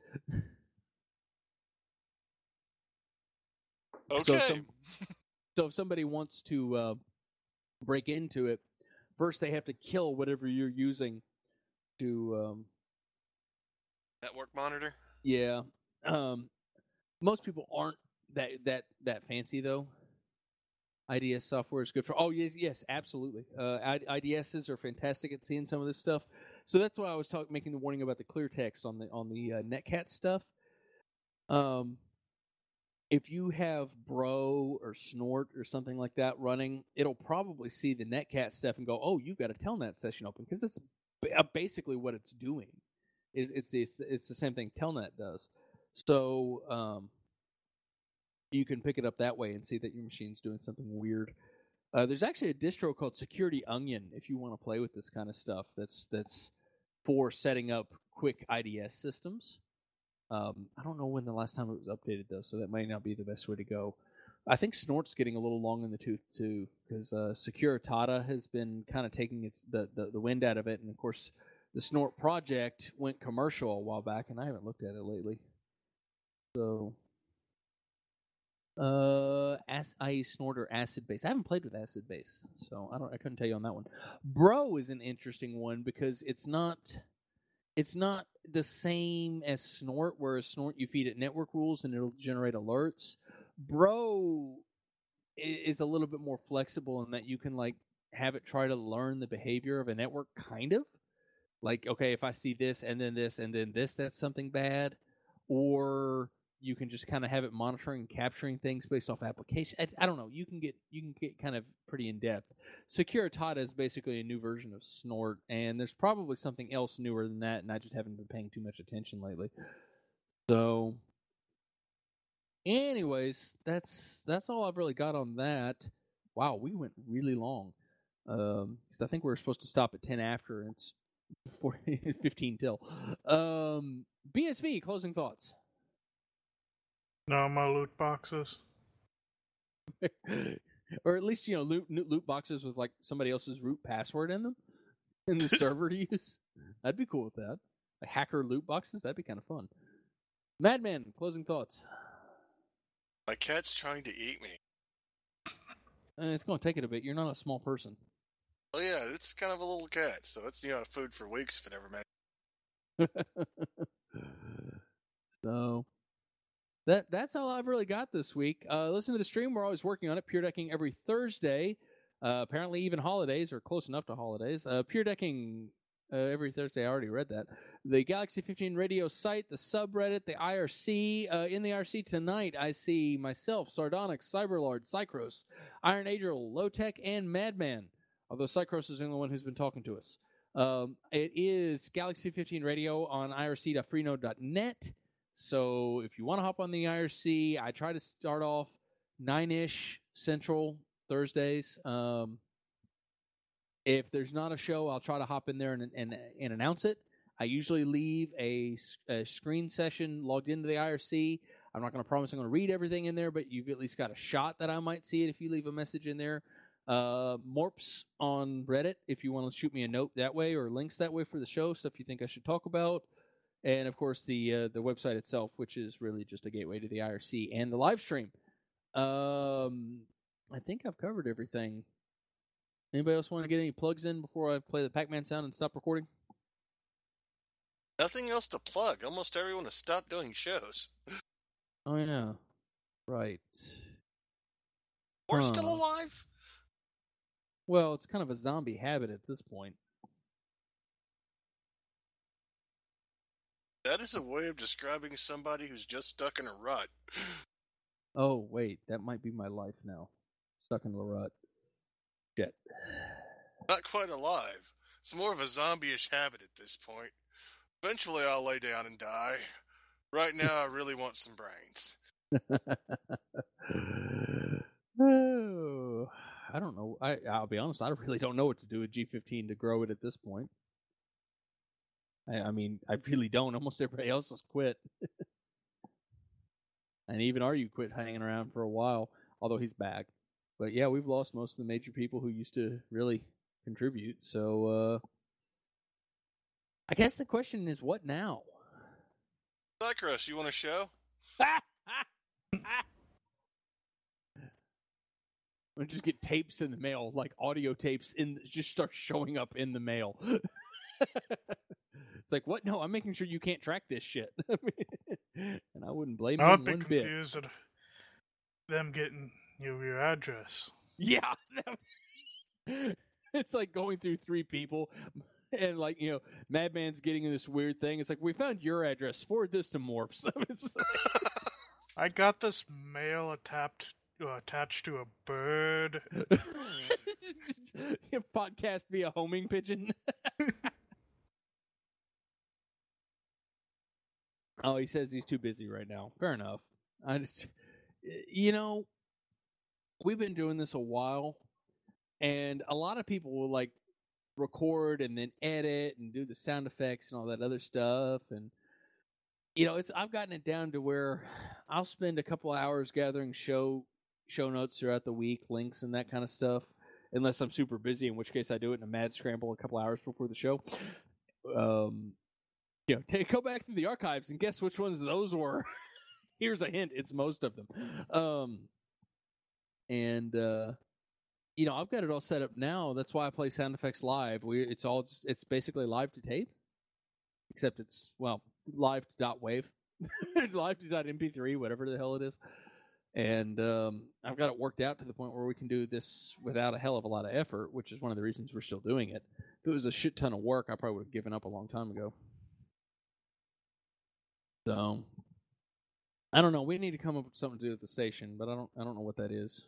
Okay. So, some, so if somebody wants to uh, break into it, first they have to kill whatever you're using to. Um, Network monitor? yeah. Um, most people aren't that that that fancy though. I D S software is good for. Oh yes, yes, absolutely. Uh, I D Ss are fantastic at seeing some of this stuff. So that's why I was talking, making the warning about the clear text on the on the uh, Netcat stuff. Um, if you have Bro or Snort or something like that running, it'll probably see the Netcat stuff and go, "Oh, you've got a Telnet session open," because that's basically what it's doing. Is it's it's it's the same thing Telnet does. So um, you can pick it up that way and see that your machine's doing something weird. Uh, there's actually a distro called Security Onion if you want to play with this kind of stuff. That's that's for setting up quick I D S systems. Um, I don't know when the last time it was updated though, so that might not be the best way to go. I think Snort's getting a little long in the tooth too, because uh, Securitada has been kind of taking its the, the the wind out of it, and of course the Snort project went commercial a while back, and I haven't looked at it lately. So. Uh, As- I use Snort or Acid Base. I haven't played with Acid Base, so I don't. I couldn't tell you on that one. Bro is an interesting one because it's not. It's not the same as Snort, whereas Snort you feed it network rules and it'll generate alerts. Bro is a little bit more flexible in that you can like have it try to learn the behavior of a network, kind of. Like, okay, if I see this and then this and then this, that's something bad, or you can just kind of have it monitoring and capturing things based off application. I, I don't know. You can get you can get kind of pretty in depth. Securitada is basically a new version of Snort, and there's probably something else newer than that, and I just haven't been paying too much attention lately. So, anyways, that's that's all I've really got on that. Wow, we went really long because um, I think we were supposed to stop at ten after, and it's fifteen till. Um, B S V, closing thoughts. no my loot boxes. Or at least, you know, loot, loot boxes with like somebody else's root password in them in the server to use. I'd be cool with that. Like hacker loot boxes, that'd be kind of fun. Madman, closing thoughts. My cat's trying to eat me. Uh, it's going to take it a bit. You're not a small person. Oh yeah, it's kind of a little cat, so it's, you know, food for weeks if it ever met. So that that's all I've really got this week. Uh, listen to the stream. We're always working on it. Pure Decking every Thursday. Uh, apparently, even holidays or close enough to holidays. Uh, Pure Decking uh, every Thursday. I already read that. The Galaxy fifteen radio site, the subreddit, the I R C. Uh, in the I R C tonight, I see myself, Sardonyx, Cyberlord, Cycros, Iron Angel, Low-Tech, and Madman. Although Cycros is the only one who's been talking to us. Um, it is Galaxy fifteen radio on I R C dot freenode dot net. So if you want to hop on the I R C, I try to start off nine-ish Central Thursdays. Um, if there's not a show, I'll try to hop in there and, and, and announce it. I usually leave a, a screen session logged into the I R C. I'm not going to promise I'm going to read everything in there, but you've at least got a shot that I might see it if you leave a message in there. Uh, Morps on Reddit if you want to shoot me a note that way or links that way for the show, stuff you think I should talk about. And, of course, the uh, the website itself, which is really just a gateway to the I R C and the live stream. Um, I think I've covered everything. Anybody else want to get any plugs in before I play the Pac-Man sound and stop recording? Nothing else to plug. Almost everyone has stopped doing shows. Oh, yeah. Right. We're Huh. still alive? Well, it's kind of a zombie habit at this point. That is a way of describing somebody who's just stuck in a rut. Oh, wait, that might be my life now. Stuck in the rut. Shit. Not quite alive. It's more of a zombie-ish habit at this point. Eventually I'll lay down and die. Right now I really want some brains. Oh, I don't know. I, I'll be honest, I really don't know what to do with G fifteen to grow it at this point. I, I mean, I really don't. Almost everybody else has quit. And even Aryu quit hanging around for a while, although he's back. But yeah, we've lost most of the major people who used to really contribute. So uh, I guess the question is, what now? Cycross, you want a show? We'll just get tapes in the mail, like audio tapes, in just start showing up in the mail. It's like, what? No, I'm making sure you can't track this shit. And I wouldn't blame I them would be one bit. confused at them getting you your address. Yeah. It's like going through three people and, like, you know, Madman's getting in this weird thing. It's like, we found your address. Forward this to Morphs. I got this mail attached uh, attached to a bird. Podcast via homing pigeon. Oh, he says he's too busy right now. Fair enough. I just, you know, we've been doing this a while, and a lot of people will, like, record and then edit and do the sound effects and all that other stuff. And, you know, it's I've gotten it down to where I'll spend a couple hours gathering show show notes throughout the week, links and that kind of stuff, unless I'm super busy, in which case I do it in a mad scramble a couple hours before the show. Um, you know, take, go back through the archives and guess which ones those were. Here's a hint. It's most of them. Um, and, uh, you know, I've got it all set up now. That's why I play sound effects live. We, it's all just, it's basically live to tape, except it's, well, live to dot wave, live to dot M P three, whatever the hell it is. And um, I've got it worked out to the point where we can do this without a hell of a lot of effort, which is one of the reasons we're still doing it. If it was a shit ton of work, I probably would have given up a long time ago. So, I don't know. We need to come up with something to do with the station, but I don't. I don't know what that is.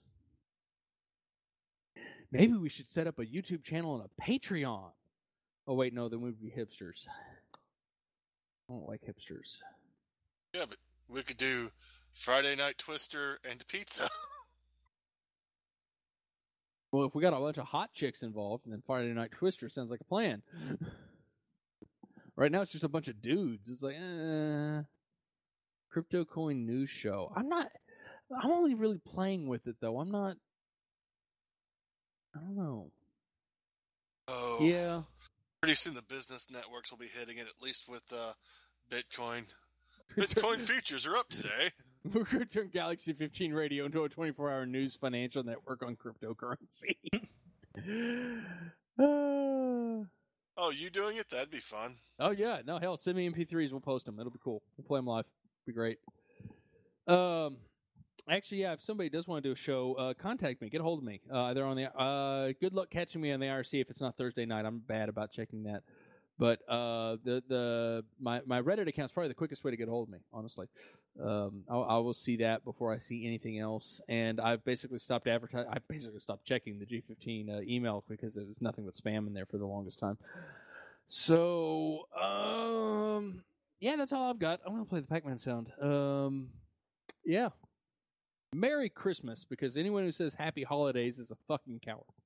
Maybe we should set up a YouTube channel and a Patreon. Oh wait, no, then we'd be hipsters. I don't like hipsters. Yeah, but we could do Friday Night Twister and pizza. Well, if we got a bunch of hot chicks involved, then Friday Night Twister sounds like a plan. Right now, it's just a bunch of dudes. It's like, eh. Crypto Coin News Show. I'm not. I'm only really playing with it, though. I'm not. I don't know. Oh. Yeah. Pretty soon the business networks will be hitting it, at least with uh, Bitcoin. Bitcoin futures are up today. We're going to turn Galaxy fifteen Radio into a twenty-four hour news financial network on cryptocurrency. uh, Oh, you doing it? That'd be fun. oh, yeah. No, hell, send me M P threes. We'll post them. It'll be cool. We'll play them live. It'll be great. Um, Actually, yeah, if somebody does want to do a show, uh, contact me. Get a hold of me. Uh, they're on the. Uh, good luck catching me on the I R C if it's not Thursday night. I'm bad about checking that. But uh, the the my, my Reddit account's probably the quickest way to get a hold of me, honestly. Um, I, I will see that before I see anything else. And I've basically stopped advertising. I basically stopped checking the G fifteen uh, email because there was nothing but spam in there for the longest time. So, um, yeah, that's all I've got. I'm going to play the Pac-Man sound. Um, yeah. Merry Christmas, because anyone who says Happy Holidays is a fucking coward.